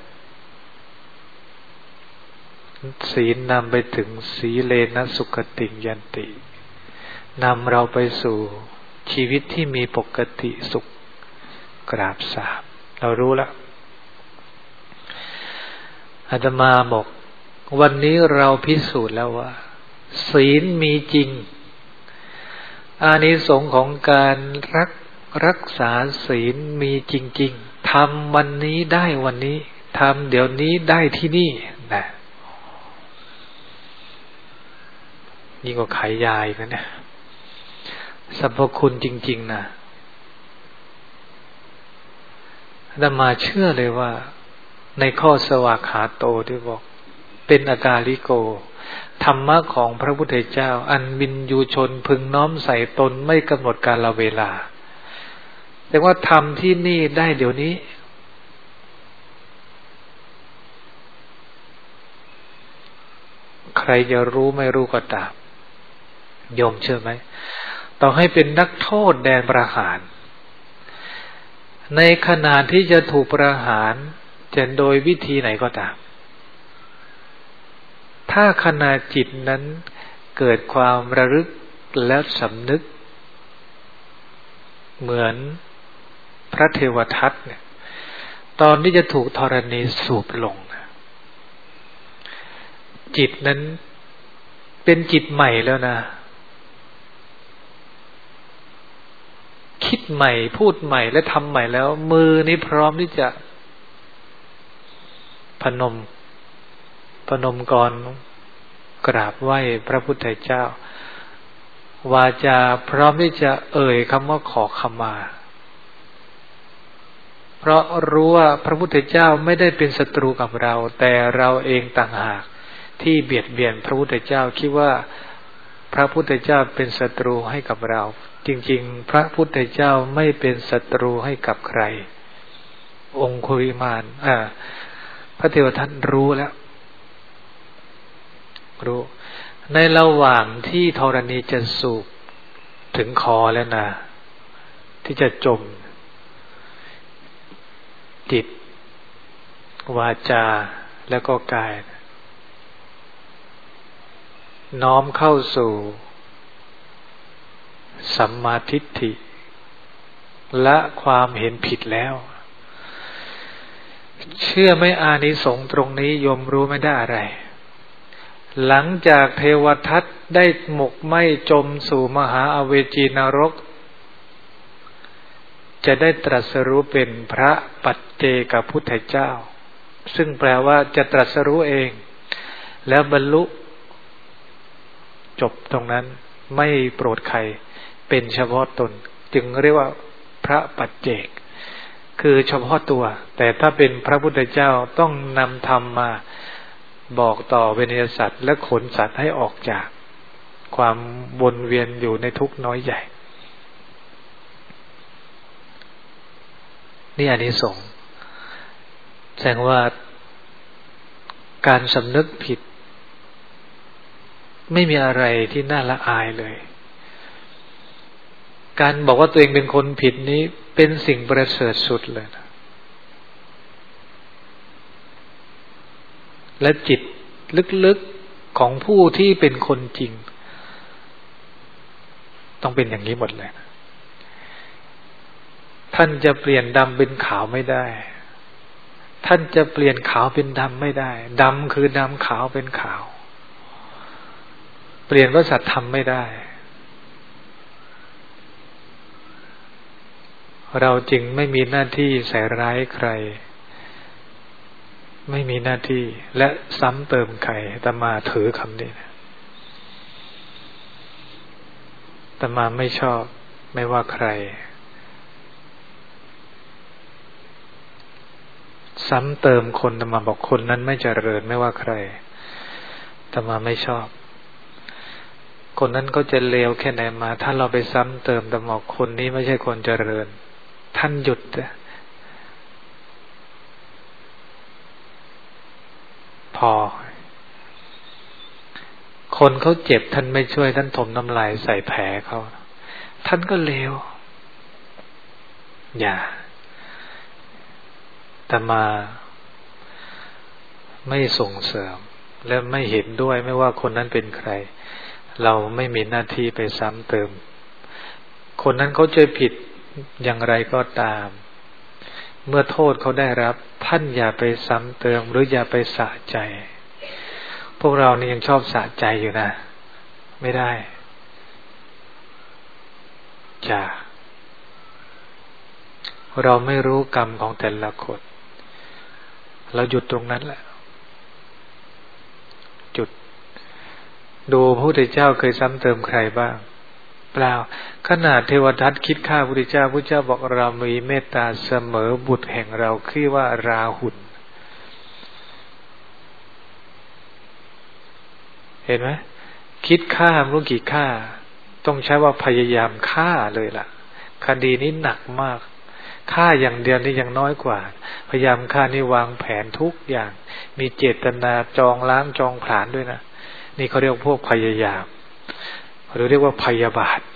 ศีลนำไปถึงสีเลนะสุขติงยันตินำเราไปสู่ชีวิตที่มีปกติสุขกราบสามเรารู้แล้วอาตมาบอกวันนี้เราพิสูจน์แล้วว่าศีลมีจริงอานิสงส์ของการรักรักษาศีลมีจริงๆทำวันนี้ได้วันนี้ทำเดี๋ยวนี้ได้ที่นี่นะยิ่งกว่าขายยาอีกนะเนี่ยสรรพคุณจริงๆนะอาตมาเชื่อเลยว่าในข้อสวากขาโตที่บอกเป็นอากาลิโกธรรมะของพระพุทธเจ้าอันวินยูชนพึงน้อมใส่ตนไม่กำหนดกาลเวลาแต่ว่าทำที่นี่ได้เดี๋ยวนี้ใครจะรู้ไม่รู้ก็ตามโยมเชื่อไหมต่อให้เป็นนักโทษแดนประหารในขณะที่จะถูกประหารจะโดยวิธีไหนก็ตามถ้าขณะจิตนั้นเกิดความระลึกและสำนึกเหมือนพระเทวทัตเนี่ยตอนที่จะถูกธรณีสูบลงจิตนั้นเป็นจิตใหม่แล้วนะคิดใหม่พูดใหม่และทำใหม่แล้วมือนี้พร้อมที่จะพนมพนมกรกราบไหว้พระพุทธเจ้าวาจาพร้อมที่จะเอ่ยคำว่าขอขมาเพราะรู้ว่าพระพุทธเจ้าไม่ได้เป็นศัตรูกับเราแต่เราเองต่างหากที่เบียดเบียนพระพุทธเจ้าคิดว่าพระพุทธเจ้าเป็นศัตรูให้กับเราจริงๆพระพุทธเจ้าไม่เป็นศัตรูให้กับใครองคุริมานอ่าพระเทวทัตรู้แล้วรู้ในระหว่างที่ธรณีจะสูบถึงคอแล้วนะที่จะจมจิตวาจาแล้วก็กายน้อมเข้าสู่สัมมาทิฏฐิและความเห็นผิดแล้วเชื่อไหมอานิสงส์ตรงนี้โยมรู้ไม่ได้อะไรหลังจากเทวทัตได้หมกไหม้จมสู่มหาอเวจีนรกจะได้ตรัสรู้เป็นพระปัจเจกพุทธเจ้าซึ่งแปลว่าจะตรัสรู้เองแล้วบรรลุจบตรงนั้นไม่โปรดใครเป็นเฉพาะตนจึงเรียกว่าพระปัจเจกคือเฉพาะตัวแต่ถ้าเป็นพระพุทธเจ้าต้องนำธรรมมาบอกต่อเวนยสัตว์และขนสัตว์ให้ออกจากความวนเวียนอยู่ในทุกข์น้อยใหญ่นี่อานิสงส์แสดงว่าการสำนึกผิดไม่มีอะไรที่น่าละอายเลยการบอกว่าตัวเองเป็นคนผิดนี้เป็นสิ่งประเสริฐสุดเลยนะและจิตลึกๆของผู้ที่เป็นคนจริงต้องเป็นอย่างนี้หมดเลยนะท่านจะเปลี่ยนดำเป็นขาวไม่ได้ท่านจะเปลี่ยนขาวเป็นดำไม่ได้ดำคือดำขาวเป็นขาวเปลี่ยนพระสัทธรรมไม่ได้เราจึงไม่มีหน้าที่ใส่ร้ายใครไม่มีหน้าที่และซ้ำเติมใครอาตมาถือคำนี้นะอาตมาไม่ชอบไม่ว่าใครซ้ำเติมคนอาตมาบอกคนนั้นไม่เจริญไม่ว่าใครอาตมาไม่ชอบคนนั้นก็จะเลวแค่ไหนมาถ้าเราไปซ้ำเติมอาตมาบอกคนนี้ไม่ใช่คนเจริญท่านหยุดพอคนเขาเจ็บท่านไม่ช่วยท่านถมน้ำลายใส่แผลเขาท่านก็เลวอย่าแต่มาไม่ส่งเสริมและไม่เห็นด้วยไม่ว่าคนนั้นเป็นใครเราไม่มีหน้าที่ไปซ้ำเติมคนนั้นเขาจะผิดอย่างไรก็ตามเมื่อโทษเขาได้รับท่านอย่าไปซ้ำเติมหรืออย่าไปสะใจพวกเรานี่ยังชอบสะใจอยู่นะไม่ได้จ้าเราไม่รู้กรรมของแต่ละคนเราหยุดตรงนั้นแหละจุดดูพระพุทธเจ้าเคยซ้ำเติมใครบ้างเปล่าขนาดเทวทัตคิดฆ่าพระพุทธเจ้าพระเจ้าบอกเรามีเมตตาเสมอบุตรแห่งเราคือว่าราหุลเห็นไหมคิดฆ่าไม่รู้กี่ฆ่าต้องใช้ว่าพยายามฆ่าเลยล่ะคดีนี้หนักมากฆ่าอย่างเดียวนี่ยังน้อยกว่าพยายามฆ่านี่วางแผนทุกอย่างมีเจตนาจองล้างจองผลาญด้วยนะนี่เขาเรียกพวกพยายามหรือเรียกว่าพยาบาท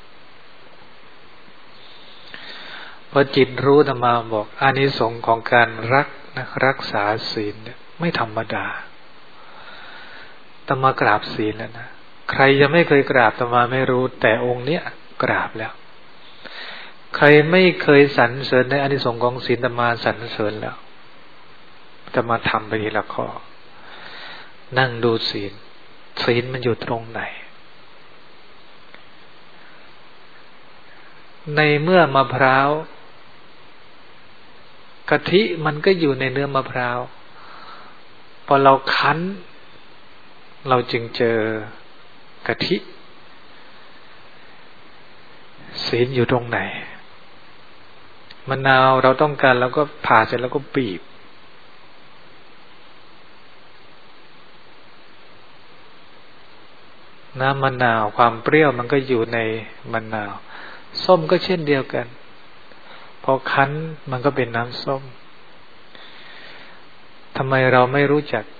พอจิตรู้ธรรมาบอกอานิสงส์ของการรักนะรักษาศีลเนี่ยไม่ธรรมดาธรรมากราบศีลแล้วนะใครยังไม่เคยกราบธรรมาไม่รู้แต่องค์เนี้ยกราบแล้วใครไม่เคยสรรเสริญในอานิสงส์ของศีลธรรมาสรรเสริญแล้วธรรมาทำไปทีละข้อนั่งดูศีลศีลมันอยู่ตรงไหนในเมื่อมะพร้าวกะทิมันก็อยู่ในเนื้อมะพร้าวพอเราคั้นเราจึงเจอกะทิศีลอยู่ตรงไหนมะนาวเราต้องการแล้วก็ผ่าเสร็จแล้วก็บีบน้ำมะนาวความเปรี้ยวมันก็อยู่ในมะนาวส้มก็เช่นเดียวกันพอคั้นมันก็เป็นน้ำส้มทำไมเราไม่รู้จัก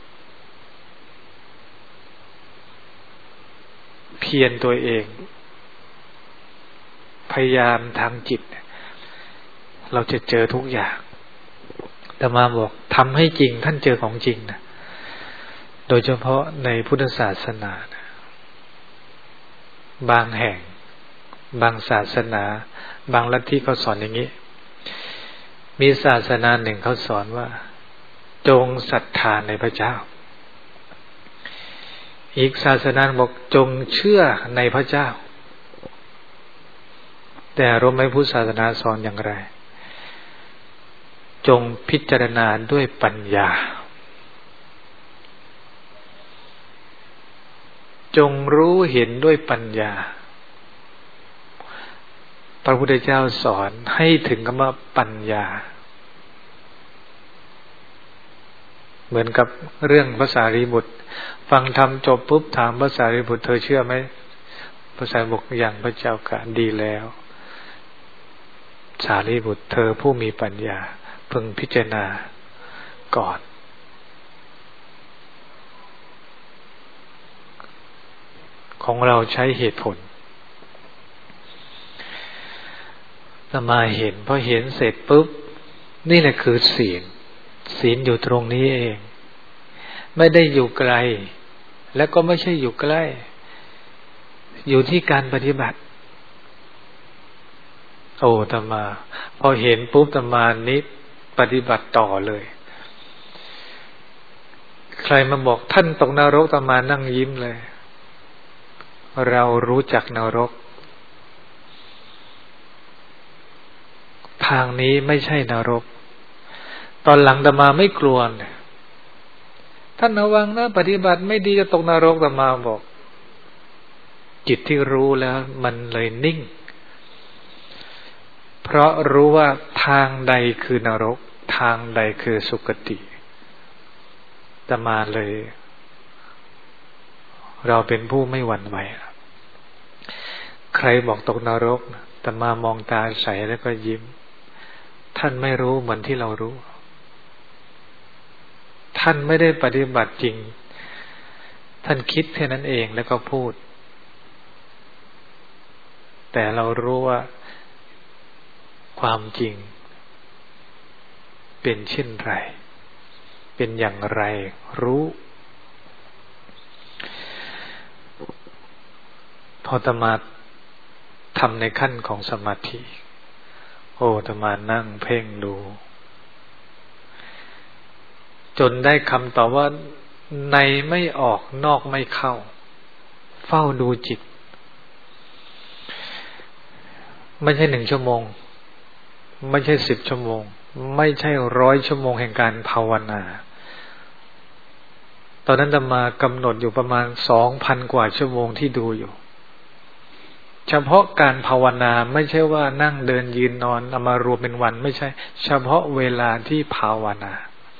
เพียรตัวเองพยายามทางจิตเราจะเจอทุกอย่างแต่มาบอกทำให้จริงท่านเจอของจริงนะโดยเฉพาะในพุทธศาสนานะบางแห่งบางศาสนาบางลัทธิเขาสอนอย่างนี้มีศาสนาหนึ่งเขาสอนว่าจงศรัทธาในพระเจ้าอีกศาสนาบอกจงเชื่อในพระเจ้าแต่รู้ไหมพุทธศาสนาสอนอย่างไรจงพิจารณาด้วยปัญญาจงรู้เห็นด้วยปัญญาพระพุทธเจ้าสอนให้ถึงคำว่าปัญญาเหมือนกับเรื่องพระสารีบุตรฟังธรรมจบปุ๊บถามพระสารีบุตรเธอเชื่อไหมพระสารีบุตรอย่างพระเจ้าค่ะดีแล้วสารีบุตรเธอผู้มีปัญญาพึงพิจารณาก่อนของเราใช้เหตุผลแต่มาเห็นพอเห็นเสร็จปุ๊บนี่แหละคือศีลศีลอยู่ตรงนี้เองไม่ได้อยู่ไกลและก็ไม่ใช่อยู่ใกล้อยู่ที่การปฏิบัติโอ้ธรรมาพอเห็นปุ๊บธรรมานี้ปฏิบัติต่อเลยใครมาบอกท่านตกนรกธรรมานั่งยิ้มเลยเรารู้จักนรกทางนี้ไม่ใช่นรกตอนหลังธรรมาไม่กลัวท่านระวังนะปฏิบัติไม่ดีจะตกนรกธรรมาบอกจิตที่รู้แล้วมันเลยนิ่งเพราะรู้ว่าทางใดคือนรกทางใดคือสุคติธรรมาเลยเราเป็นผู้ไม่หวั่นไหวใครบอกตกนรกธรรมามองตาใสแล้วก็ยิ้มท่านไม่รู้เหมือนที่เรารู้ท่านไม่ได้ปฏิบัติจริงท่านคิดแค่นั้นเองแล้วก็พูดแต่เรารู้ว่าความจริงเป็นเช่นไรเป็นอย่างไรรู้พอธรรมาทำในขั้นของสมาธิโอ้ธรรมานั่งเพ่งดูจนได้คำตอบว่าในไม่ออกนอกไม่เข้าเฝ้าดูจิตไม่ใช่หนึ่งชั่วโมงไม่ใช่สิบชั่วโมงไม่ใช่ร้อยชั่วโมงแห่งการภาวนาตอนนั้นธรรมากำหนดอยู่ประมาณสองพันกว่าชั่วโมงที่ดูอยู่เฉพาะการภาวนาไม่ใช่ว่านั่งเดินยืนนอนเอามารวมเป็นวันไม่ใช่เฉพาะเวลาที่ภาวนา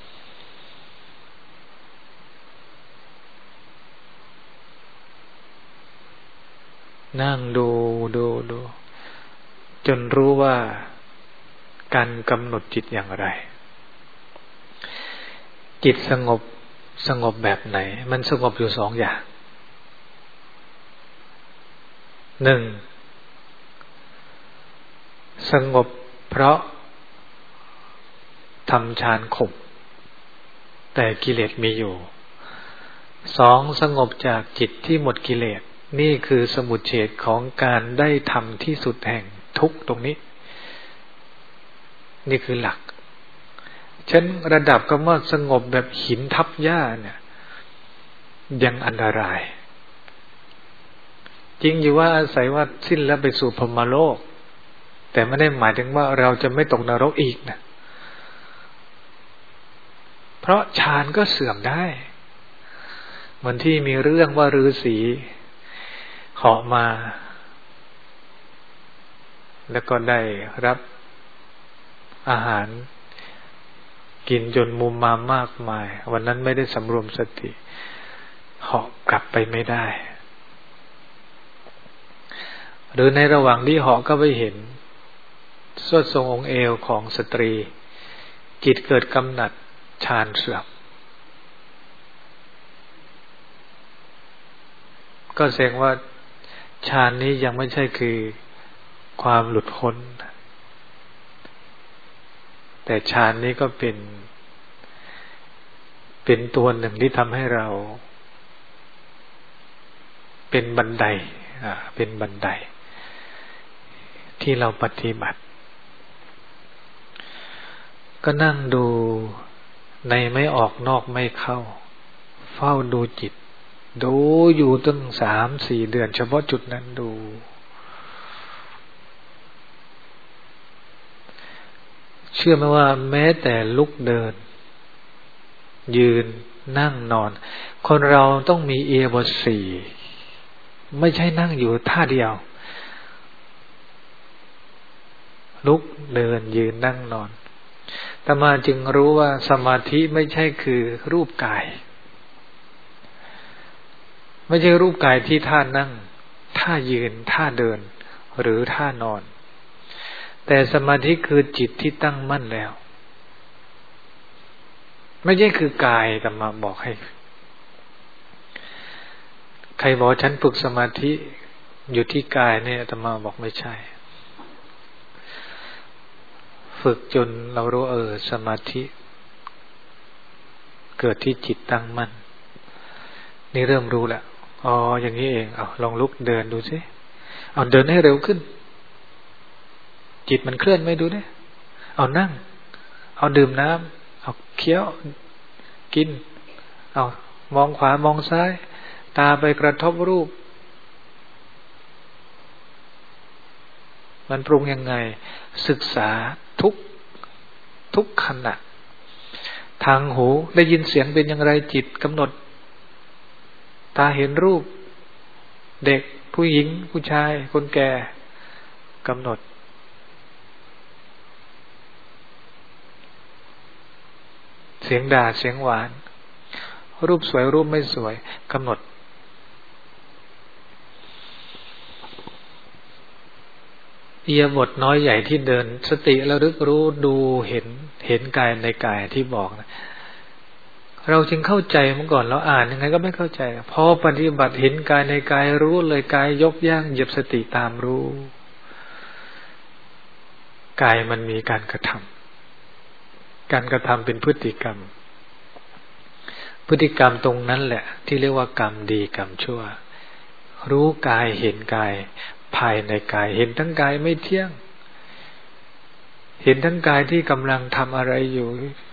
นั่งดูดูดูจนรู้ว่าการกำหนดจิตอย่างไรจิตสงบสงบแบบไหนมันสงบอยู่สองอย่างหนึ่งสงบเพราะทำฌานข่มแต่กิเลสมีอยู่สองสงบจากจิตที่หมดกิเลสนี่คือสมุจเฉทของการได้ทำที่สุดแห่งทุกข์ตรงนี้นี่คือหลักฉันระดับคำว่าสงบแบบหินทับหญ้าเนี่ยยังอันตรายจริงอยู่ว่าอาศัยว่าสิ้นแล้วไปสู่พรหมโลกแต่ไม่ได้หมายถึงว่าเราจะไม่ตกนรกอีกนะเพราะฌานก็เสื่อมได้เหมือนที่มีเรื่องว่าฤาษีเหาะมาแล้วก็ได้รับอาหารกินจนมุมมามากมายวันนั้นไม่ได้สำรวมสติเหาะกลับไปไม่ได้หรือในระหว่างที่เหาะก็ไปเห็นสวดทรงองค์เอวของสตรีจิตเกิดกำหนัดฌานเสื่อมก็แสดงว่าฌานนี้ยังไม่ใช่คือความหลุดพ้นแต่ฌานนี้ก็เป็นเป็นตัวหนึ่งที่ทำให้เราเป็นบันไดอ่าเป็นบันไดที่เราปฏิบัติก็นั่งดูในไม่ออกนอกไม่เข้าเฝ้าดูจิตดูอยู่ตั้งสามสี่เดือนเฉพาะจุดนั้นดูเชื่อไหมว่าแม้แต่ลุกเดินยืนนั่งนอนคนเราต้องมีเอียบทสี่ไม่ใช่นั่งอยู่ท่าเดียวลุกเดินยืนนั่งนอนอาตมาจึงรู้ว่าสมาธิไม่ใช่คือรูปกายไม่ใช่รูปกายที่ท่านั่งท่ายืนท่าเดินหรือท่านอนแต่สมาธิคือจิตที่ตั้งมั่นแล้วไม่ใช่คือกายอาตมาบอกให้ใครบอกฉันฝึกสมาธิอยู่ที่กายเนี่ยอาตมาบอกไม่ใช่ฝึกจนเรารู้เออสมาธิเกิดที่จิตตั้งมั่นนี่เริ่มรู้แล้วอ๋ออย่างนี้เองเอาลองลุกเดินดูสิเอาเดินให้เร็วขึ้นจิตมันเคลื่อนไม่ดูดิเอานั่งเอาดื่มน้ำเอาเคี้ยวกินเอามองขวามองซ้ายตาไปกระทบรูปมันปรุงยังไงศึกษาทุกทุกขณะทางหูได้ยินเสียงเป็นอย่างไรจิตกำหนดตาเห็นรูปเด็กผู้หญิงผู้ชายคนแก่กำหนดเสียงด่าเสียงหวานรูปสวยรูปไม่สวยกำหนดอิริยาบถน้อยใหญ่ที่เดินสติระลึกรู้ดูเห็นเห็นกายในกายที่บอกนะเราจึงเข้าใจเมื่อก่อนเราอ่านยังไงก็ไม่เข้าใจพอปฏิบัติเห็นกายในกายรู้เลยกายยกย่างเหยียบสติตามรู้กายมันมีการกระทำการกระทำเป็นพฤติกรรมพฤติกรรมตรงนั้นแหละที่เรียกว่ากรรมดีกรรมชั่วรู้กายเห็นกายภายในกายเห็นทั้งกายไม่เที่ยงเห็นทั้งกายที่กำลังทำอะไรอยู่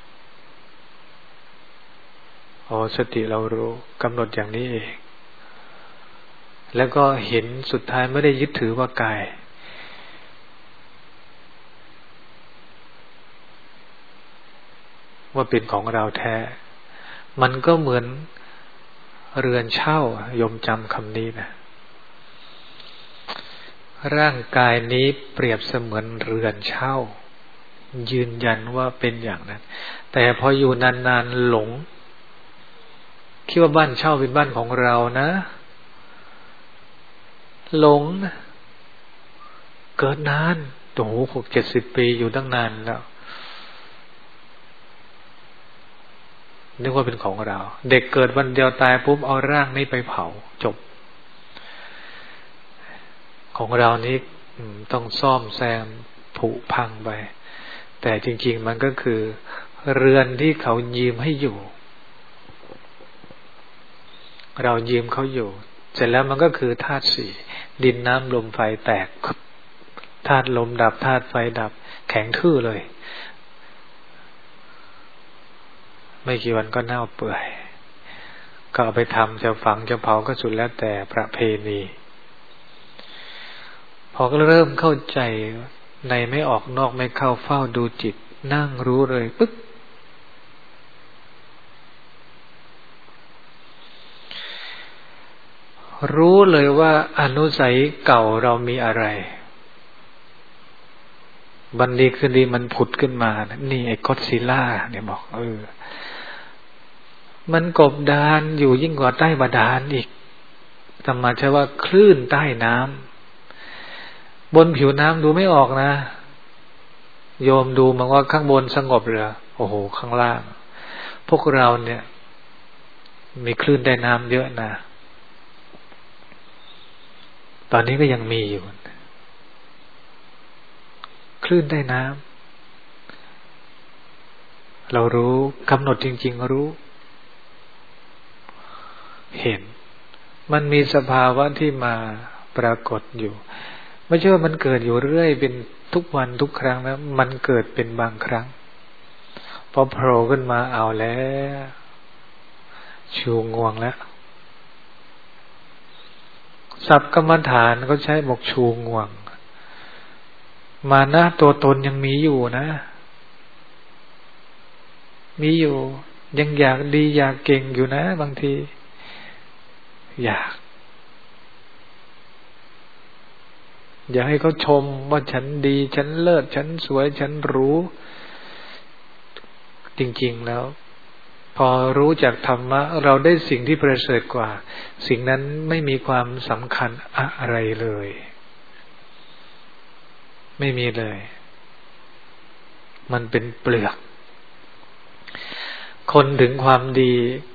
อ๋อสติเรารู้กำหนดอย่างนี้เองแล้วก็เห็นสุดท้ายไม่ได้ยึดถือว่ากายว่าเป็นของเราแท้มันก็เหมือนเรือนเช่ายมจำคำนี้นะร่างกายนี้เปรียบเสมือนเรือนเช่ายืนยันว่าเป็นอย่างนั้นแต่พออยู่นานๆหลงคิดว่าบ้านเช่าเป็นบ้านของเรานะหลงนะเกิดนานโอ้โหหกเจ็ดสิบปีอยู่ตั้งนานแล้วนึกว่าเป็นของเราเด็กเกิดวันเดียวตายปุ๊บเอาร่างนี้ไปเผาจบของเรานี้ต้องซ่อมแซมผุพังไปแต่จริงๆมันก็คือเรือนที่เขายืมให้อยู่เรายืมเขาอยู่เสร็จแล้วมันก็คือธาตุสี่ดินน้ำลมไฟแตกธาตุลมดับธาตุไฟดับแข็งทื่อเลยไม่กี่วันก็เน่าเปื่อยก็เอาไปทำจะฝังจะเผาก็สุดแล้วแต่ประเพณีพอก็เริ่มเข้าใจในไม่ออกนอกไม่เข้าเฝ้าดูจิตนั่งรู้เลยปึ๊บรู้เลยว่าอนุสัยเก่าเรามีอะไรบันดีคืนดีมันผุดขึ้นมานี่ไอ้ก็อดซิลล่าเนี่ยบอกเออมันกบดานอยู่ยิ่งกว่าใต้บาดาลอีกธรรมะใช่ว่าคลื่นใต้น้ำบนผิวน้ำดูไม่ออกนะโยมดูมันว่าข้างบนสงบเหรอโอ้โหข้างล่างพวกเราเนี่ยมีคลื่นใต้น้ำเยอะนะตอนนี้ก็ยังมีอยู่คลื่นใต้น้ำเรารู้กำหนดจริงๆรู้เห็นมันมีสภาวะที่มาปรากฏอยู่ไม่ใช่ว่ามันเกิดอยู่เรื่อยเป็นทุกวันทุกครั้งนะมันเกิดเป็นบางครั้งพอโผล่ขึ้นมาเอาแล้วชูงวงแล้วศัพท์กรรมฐานก็ใช้บอกชูงวงมานะตัวตนยังมีอยู่นะมีอยู่ยังอยากดีอยากเก่งอยู่นะบางทีอยากอยากให้เขาชมว่าฉันดีฉันเลิศฉันสวยฉันรู้จริงๆแล้วพอรู้จากธรรมะเราได้สิ่งที่ประเสริฐกว่าสิ่งนั้นไม่มีความสำคัญอะไรเลยไม่มีเลยมันเป็นเปลือกคนถึงความดี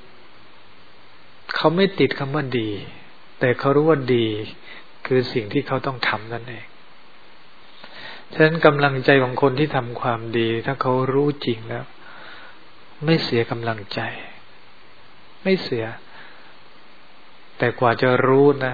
เขาไม่ติดคำว่าดีแต่เขารู้ว่าดีคือสิ่งที่เขาต้องทำนั่นเองฉะนั้นกำลังใจของคนที่ทำความดีถ้าเขารู้จริงแล้วไม่เสียกำลังใจไม่เสียแต่กว่าจะรู้นะ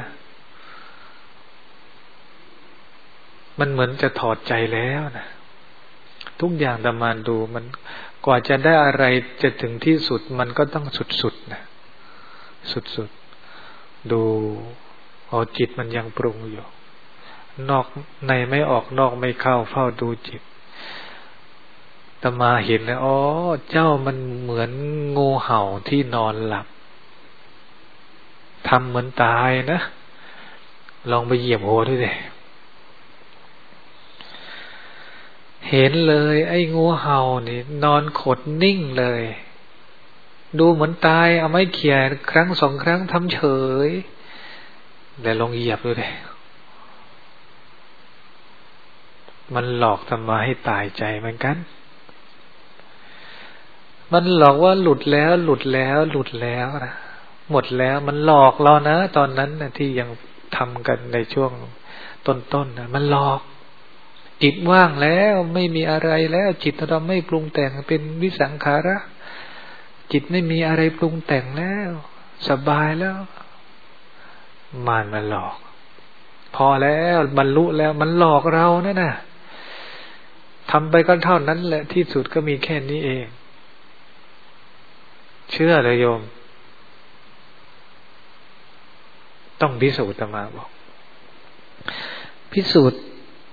มันเหมือนจะถอดใจแล้วนะทุกอย่างตามานดูมันกว่าจะได้อะไรจะถึงที่สุดมันก็ต้องสุดๆนะสุดๆดูเอาจิตมันยังปรุงอยู่นอกในไม่ออกนอกไม่เข้าเฝ้าดูจิตตมาเห็นแล้วอ๋อเจ้ามันเหมือนงูเห่าที่นอนหลับทำเหมือนตายนะลองไปเหยียบหัวด้วยสิเห็นเลยไอ้งูเห่านี่นอนขดนิ่งเลยดูเหมือนตายเอาไม้เขี่ยครั้งสองครั้งทำเฉยแต่ลองเหยียบดูดิมันหลอกทำมาให้ตายใจเหมือนกันมันหลอกว่าหลุดแล้วหลุดแล้วหลุดแล้วนะหมดแล้วมันหลอกเรานะตอนนั้นนะที่ยังทำกันในช่วงต้นๆ น, นะมันหลอกจิตว่างแล้วไม่มีอะไรแล้วจิตเราไม่ปรุงแต่งเป็นวิสังขาระจิตไม่มีอะไรปรุงแต่งแล้วสบายแล้วมันมันหลอกพอแล้วบรรลุแล้วมันหลอกเรานั่นน่ะทำไปก็เท่านั้นแหละที่สุดก็มีแค่นี้เองเชื่อเลยโยมต้องพิสูจน์ตมาบอกพิสูจน์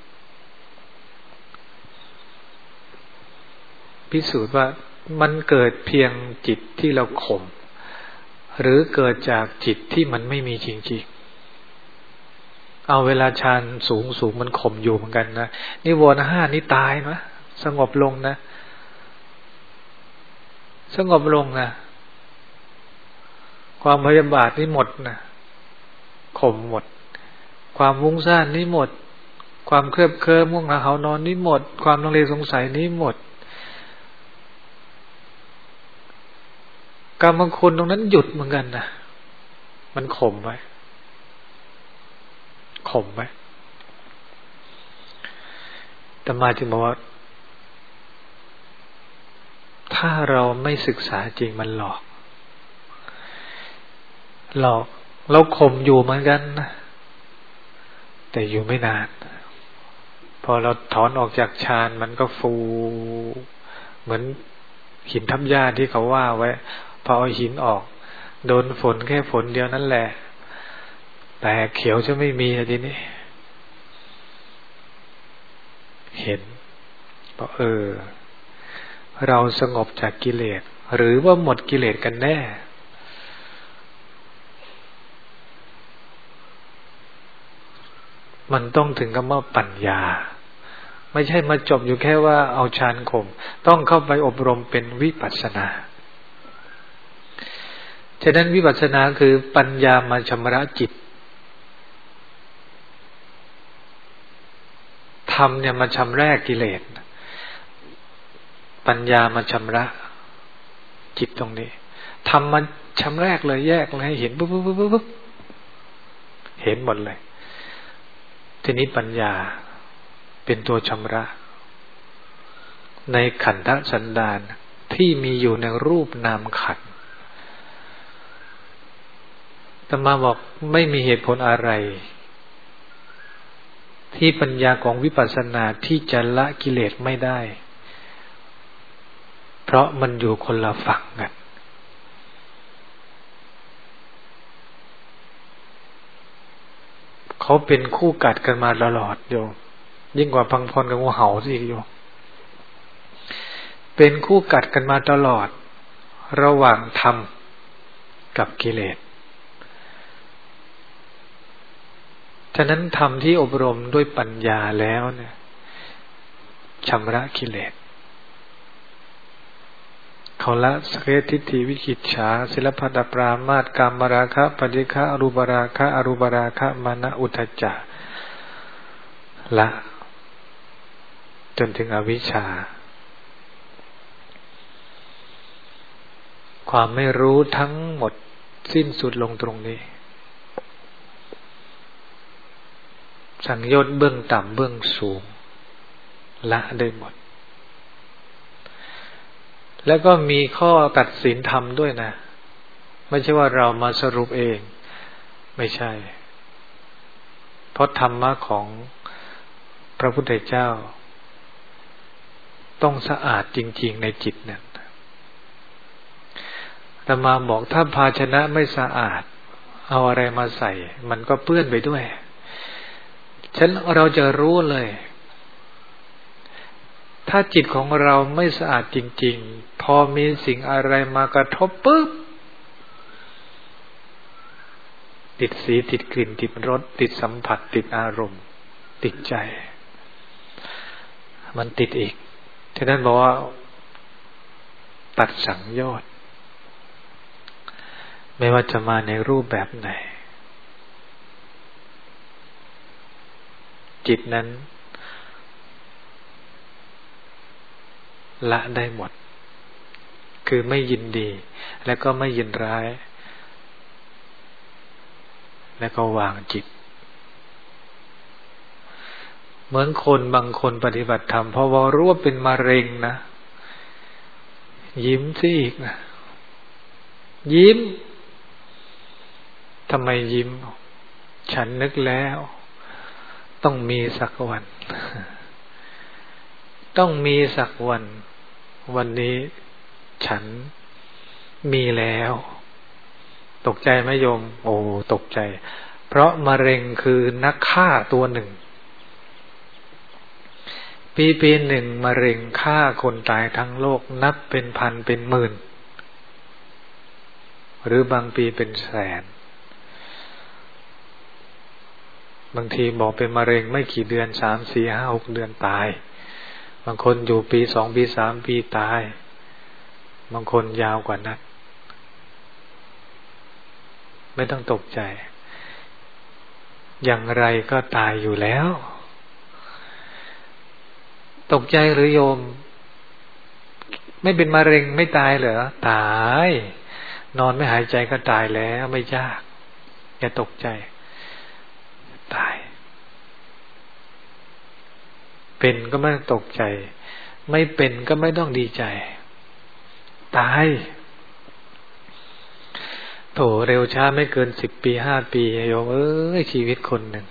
พิสูจน์ว่ามันเกิดเพียงจิตที่เราข่มหรือเกิดจากจิตที่มันไม่มีจริงๆเอาเวลาฌานสูงสูงมันข่มอยู่เหมือนกันนะนิวรณ์ห้านี่ตายนะสงบลงนะสงบลงนะความพยาบาทนี่หมดนะข่มหมดความฟุ้งซ่านนี่หมดความเคลิบเคลิ้มง่วงเหงาหานอนนี่หมดความลังเลสงสัยนี่หมดกรรมคุณตรงนั้นหยุดเหมือนกันนะมันข่มไว้ข่มไว้แต่มาจึงบอกว่าถ้าเราไม่ศึกษาจริงมันหลอกหลอกเราข่มอยู่เหมือนกันนะแต่อยู่ไม่นานพอเราถอนออกจากฌานมันก็ฟูเหมือนหินทับหญ้าที่เขาว่าไว้พอเอาหินออกโดนฝนแค่ฝนเดียวนั่นแหละแต่เขียวจะไม่มีทีนี้เห็นเพราะเออเราสงบจากกิเลสหรือว่าหมดกิเลสกันแน่มันต้องถึงกับว่าปัญญาไม่ใช่มาจบอยู่แค่ว่าเอาฌานข่มต้องเข้าไปอบรมเป็นวิปัสสนาฉะนั้นวิปัสสนาคือปัญญามาชำระจิตธรรมเนี่ยมาชำระกิเลสปัญญามาชำระจิตตรงนี้ธรรมมันชำระเลยแยกเลยให้เห็นปุ๊บปุ๊บปุ๊บปุ๊บเห็นหมดเลยทีนี้ปัญญาเป็นตัวชำระในขันธสันดานที่มีอยู่ในรูปนามขันธ์อาตมาบอกไม่มีเหตุผลอะไรที่ปัญญาของวิปัสสนาที่จะละกิเลสไม่ได้เพราะมันอยู่คนละฝั่งกันเขาเป็นคู่กัดกันมาตลอดโยมยิ่งกว่าพังพรกับงูเห่าสิโยมเป็นคู่กัดกันมาตลอดระหว่างธรรมกับกิเลสฉะนั้นธรรมที่อบรมด้วยปัญญาแล้วเนี่ยชำระกิเลสเขาละสเกทิฏฐิวิกิจฉาศิลปะปรามาสกามราคะปฏิฆะอรูปราคะอรูปราคะมานะอุทธัจจะละจนถึงอวิชชาความไม่รู้ทั้งหมดสิ้นสุดลงตรงนี้สังโยชน์เบื้องต่ำเบื้องสูงละได้หมดแล้วก็มีข้อตัดสินธรรมด้วยนะไม่ใช่ว่าเรามาสรุปเองไม่ใช่เพราะธรรมะของพระพุทธเจ้าต้องสะอาดจริงๆในจิตเนี่ยแต่มาบอกถ้าภาชนะไม่สะอาดเอาอะไรมาใส่มันก็เปื้อนไปด้วยฉะนั้นเราจะรู้เลยถ้าจิตของเราไม่สะอาดจริงๆพอมีสิ่งอะไรมากระทบปุ๊บติดสีติดกลิ่นติดรสติดสัมผัสติดอารมณ์ติดใจมันติดอีกฉะนั้นบอกว่าตัดสังโยชน์ไม่ว่าจะมาในรูปแบบไหนจิตนั้นละได้หมดคือไม่ยินดีและก็ไม่ยินร้ายแล้วก็วางจิตเหมือนคนบางคนปฏิบัติธรรมพอว่ารู้ว่าเป็นมะเร็งนะยิ้มซิอีกนะยิ้มทำไมยิ้มฉันนึกแล้วต้องมีสักวันต้องมีสักวันวันนี้ฉันมีแล้วตกใจไหมโยมโอ้ตกใจเพราะมะเร็งคือนักฆ่าตัวหนึ่งปีปีหนึ่งมะเร็งฆ่าคนตายทั้งโลกนับเป็นพันเป็นหมื่นหรือบางปีเป็นแสนบางทีบอกเป็นมะเร็งไม่กี่เดือนสามสี่ห้าหกเดือนตายบางคนอยู่ปีสองปีสามปีตายบางคนยาวกว่านั้นไม่ต้องตกใจอย่างไรก็ตายอยู่แล้วตกใจหรือโยมไม่เป็นมะเร็งไม่ตายเหรอตายนอนไม่หายใจก็ตายแล้วไม่ยากอย่าตกใจตายเป็นก็ไม่ต้องตกใจไม่เป็นก็ไม่ต้องดีใจตายโถเร็วช้าไม่เกินสิบปีห้าปีโยมเอ้ยชีวิตคนหนึ่ง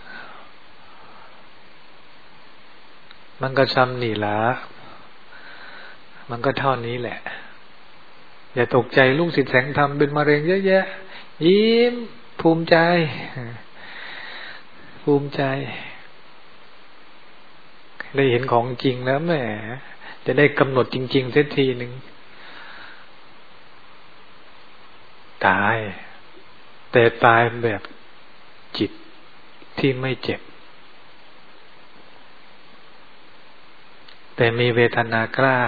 มันก็ซ้ำนี่ละมันก็เท่านี้แหละอย่าตกใจลูกศิษย์แสงธรรมเป็นมะเร็งเยอะแยะยิ้มภูมิใจภูมิใจได้เห็นของจริงแล้วแหมจะได้กำหนดจริงๆเสียทีหนึ่งตายแต่ตายแบบจิตที่ไม่เจ็บแต่มีเวทนากล้า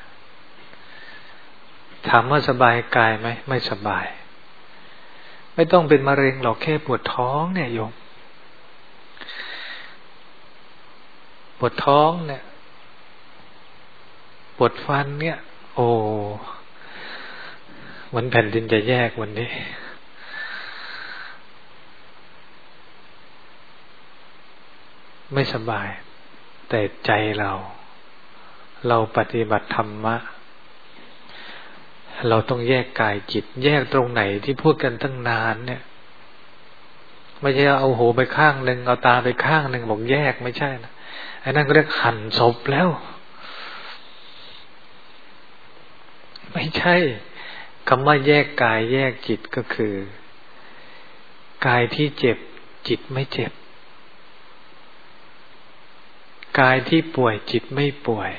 ถามว่าสบายกายไหมไม่สบายไม่ต้องเป็นมะเร็งหรอกแค่ปวดท้องเนี่ยโยมปวดท้องเนี่ยปวดฟันเนี่ยโอ้เหมือนแผ่นดินจะแยกวันนี้ไม่สบายแต่ใจเราเราปฏิบัติธรรมะเราต้องแยกกายจิตแยกตรงไหนที่พูดกันตั้งนานเนี่ยไม่ใช่เอาหูไปข้างหนึ่งเอาตาไปข้างหนึ่งบอกแยกไม่ใช่นะไอ้นั่นก็เรียกหั่นศพแล้วไม่ใช่คำว่าแยกกายแยกจิตก็คือกายที่เจ็บจิตไม่เจ็บกายที่ป่วยจิตไม่ป่วย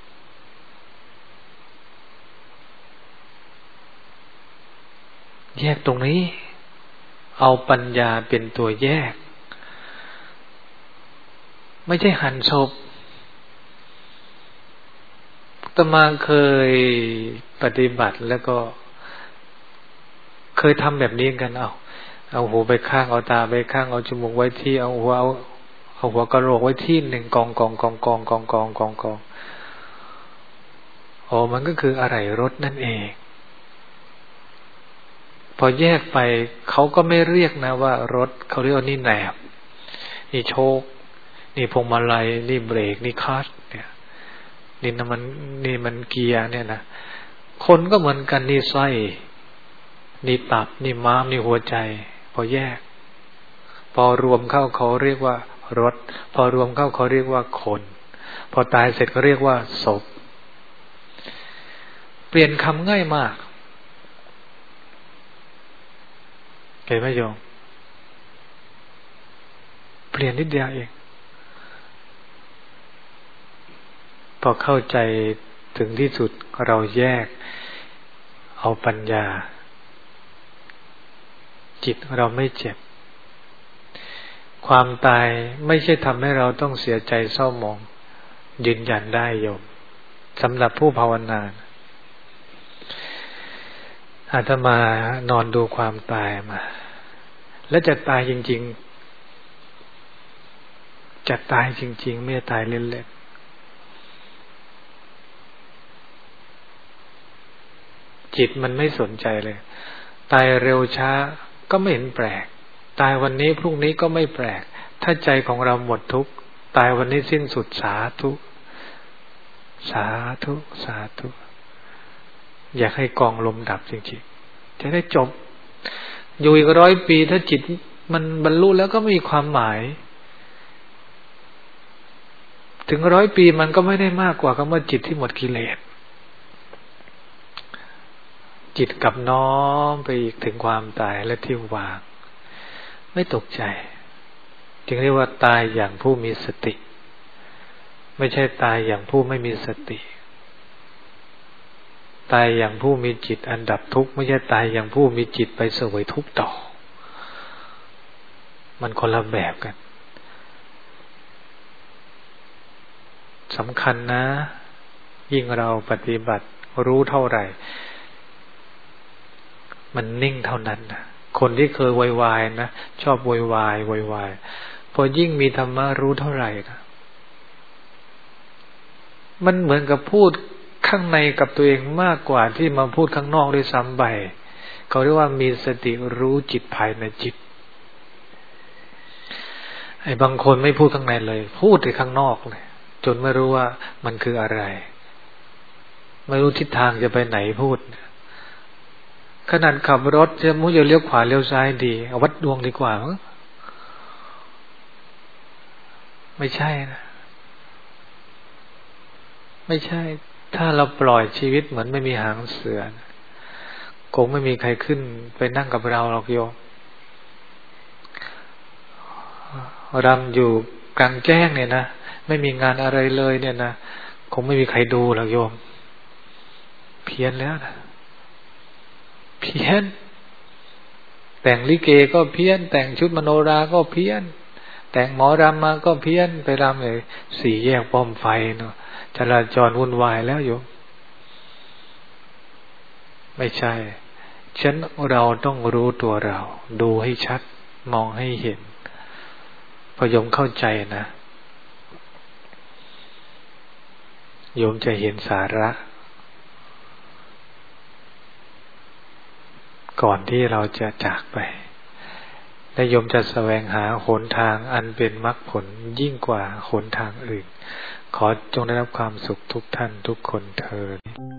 แยกตรงนี้เอาปัญญาเป็นตัวแยกไม่ใช่หั่นศพอาตมาเคยปฏิบัติแล้วก็เคยทำแบบนี้กันเอาเอาหูไปข้างเอาตาไปข้างเอาจมูกไว้ที่เอาหัวเอาเอาหัวกระโหลกไว้ที่หนึ่งกองกองกองกองกองกองกองกองอ๋อมันก็คืออะไรรถนั่นเองพอแยกไปเขาก็ไม่เรียกนะว่ารถเขาเรียกว่านี่แหนบนี่โชคนี่พวงมาลัยนี่เบรกนี่คลัตช์เนี่ยนี่นะมันนี่มันเกียร์เนี่ยนะคนก็เหมือนกันนี่ไส้นี่ตับนี่ม้ามนี่หัวใจพอแยกพอรวมเข้าเขาเรียกว่ารถพอรวมเข้าเขาเรียกว่าคนพอตายเสร็จเขาเรียกว่าศพเปลี่ยนคำง่ายมากเห็นไหมโยมเปลี่ยนนิดเดียวเองพอเข้าใจถึงที่สุดเราแยกเอาปัญญาจิตเราไม่เจ็บความตายไม่ใช่ทำให้เราต้องเสียใจเศร้าหมองยืนยันได้โยมสำหรับผู้ภาวนาอาตมานอนดูความตายมาแล้วจะตายจริงๆจะตายจริงๆไม่ตายเล่นๆจิตมันไม่สนใจเลยตายเร็วช้าก็ไม่เห็นแปลกตายวันนี้พรุ่งนี้ก็ไม่แปลกถ้าใจของเราหมดทุกข์ตายวันนี้สิ้นสุดสาธุสาธุสาธุอยากให้กองลมดับจริงๆจะได้จบอยู่อีกร้อยปีถ้าจิตมันบรรลุแล้วก็ไม่มีความหมายถึงร้อยปีมันก็ไม่ได้มากกว่าคำว่าจิตที่หมดกิเลสจิตกลับน้อมไปอีกถึงความตายและที่วางไม่ตกใจจึงเรียกว่าตายอย่างผู้มีสติไม่ใช่ตายอย่างผู้ไม่มีสติตายอย่างผู้มีจิตอันดับทุกข์ไม่ใช่ตายอย่างผู้มีจิตไปเสวยทุกข์ต่อมันคนละแบบกันสำคัญนะยิ่งเราปฏิบัติรู้เท่าไหร่มันนิ่งเท่านั้นนะคนที่เคยวายๆนะชอบวายวายวายพอยิ่งมีธรรมะรู้เท่าไหร่นะมันเหมือนกับพูดข้างในกับตัวเองมากกว่าที่มาพูดข้างนอกด้วยซ้ำไปเขาเรียกว่ามีสติรู้จิตภายในจิตไอ้บางคนไม่พูดข้างในเลยพูดแต่ข้างนอกเลยจนไม่รู้ว่ามันคืออะไรไม่รู้ทิศทางจะไปไหนพูดขนาดขับรถจะมุ่งจะเลี้ยวขวาเลี้ยวซ้ายดีเอาวัดดวงดีกว่ามั้งไม่ใช่นะไม่ใช่ถ้าเราปล่อยชีวิตเหมือนไม่มีหางเสือคงไม่มีใครขึ้นไปนั่งกับเราหรอกโยมรำอยู่กลางแจ้งเนี่ยนะไม่มีงานอะไรเลยเนี่ยนะคงไม่มีใครดูหรอกโยมเพี้ยนแล้วนะเพี้ยนแต่งลิเกก็เพี้ยนแต่งชุดมโนราก็เพี้ยนแต่งหมอรำมาก็เพี้ยนไปรำเลยสี่แยกป้อมไฟเนาะจราจรวุ่นวายแล้วโยมไม่ใช่ฉันเราต้องรู้ตัวเราดูให้ชัดมองให้เห็นพอโยมเข้าใจนะโยมจะเห็นสาระก่อนที่เราจะจากไปและโยมจะแสวงหาหนทางอันเป็นมรรคผลยิ่งกว่าหนทางอื่นขอจงได้รับความสุขทุกท่านทุกคนเทอญ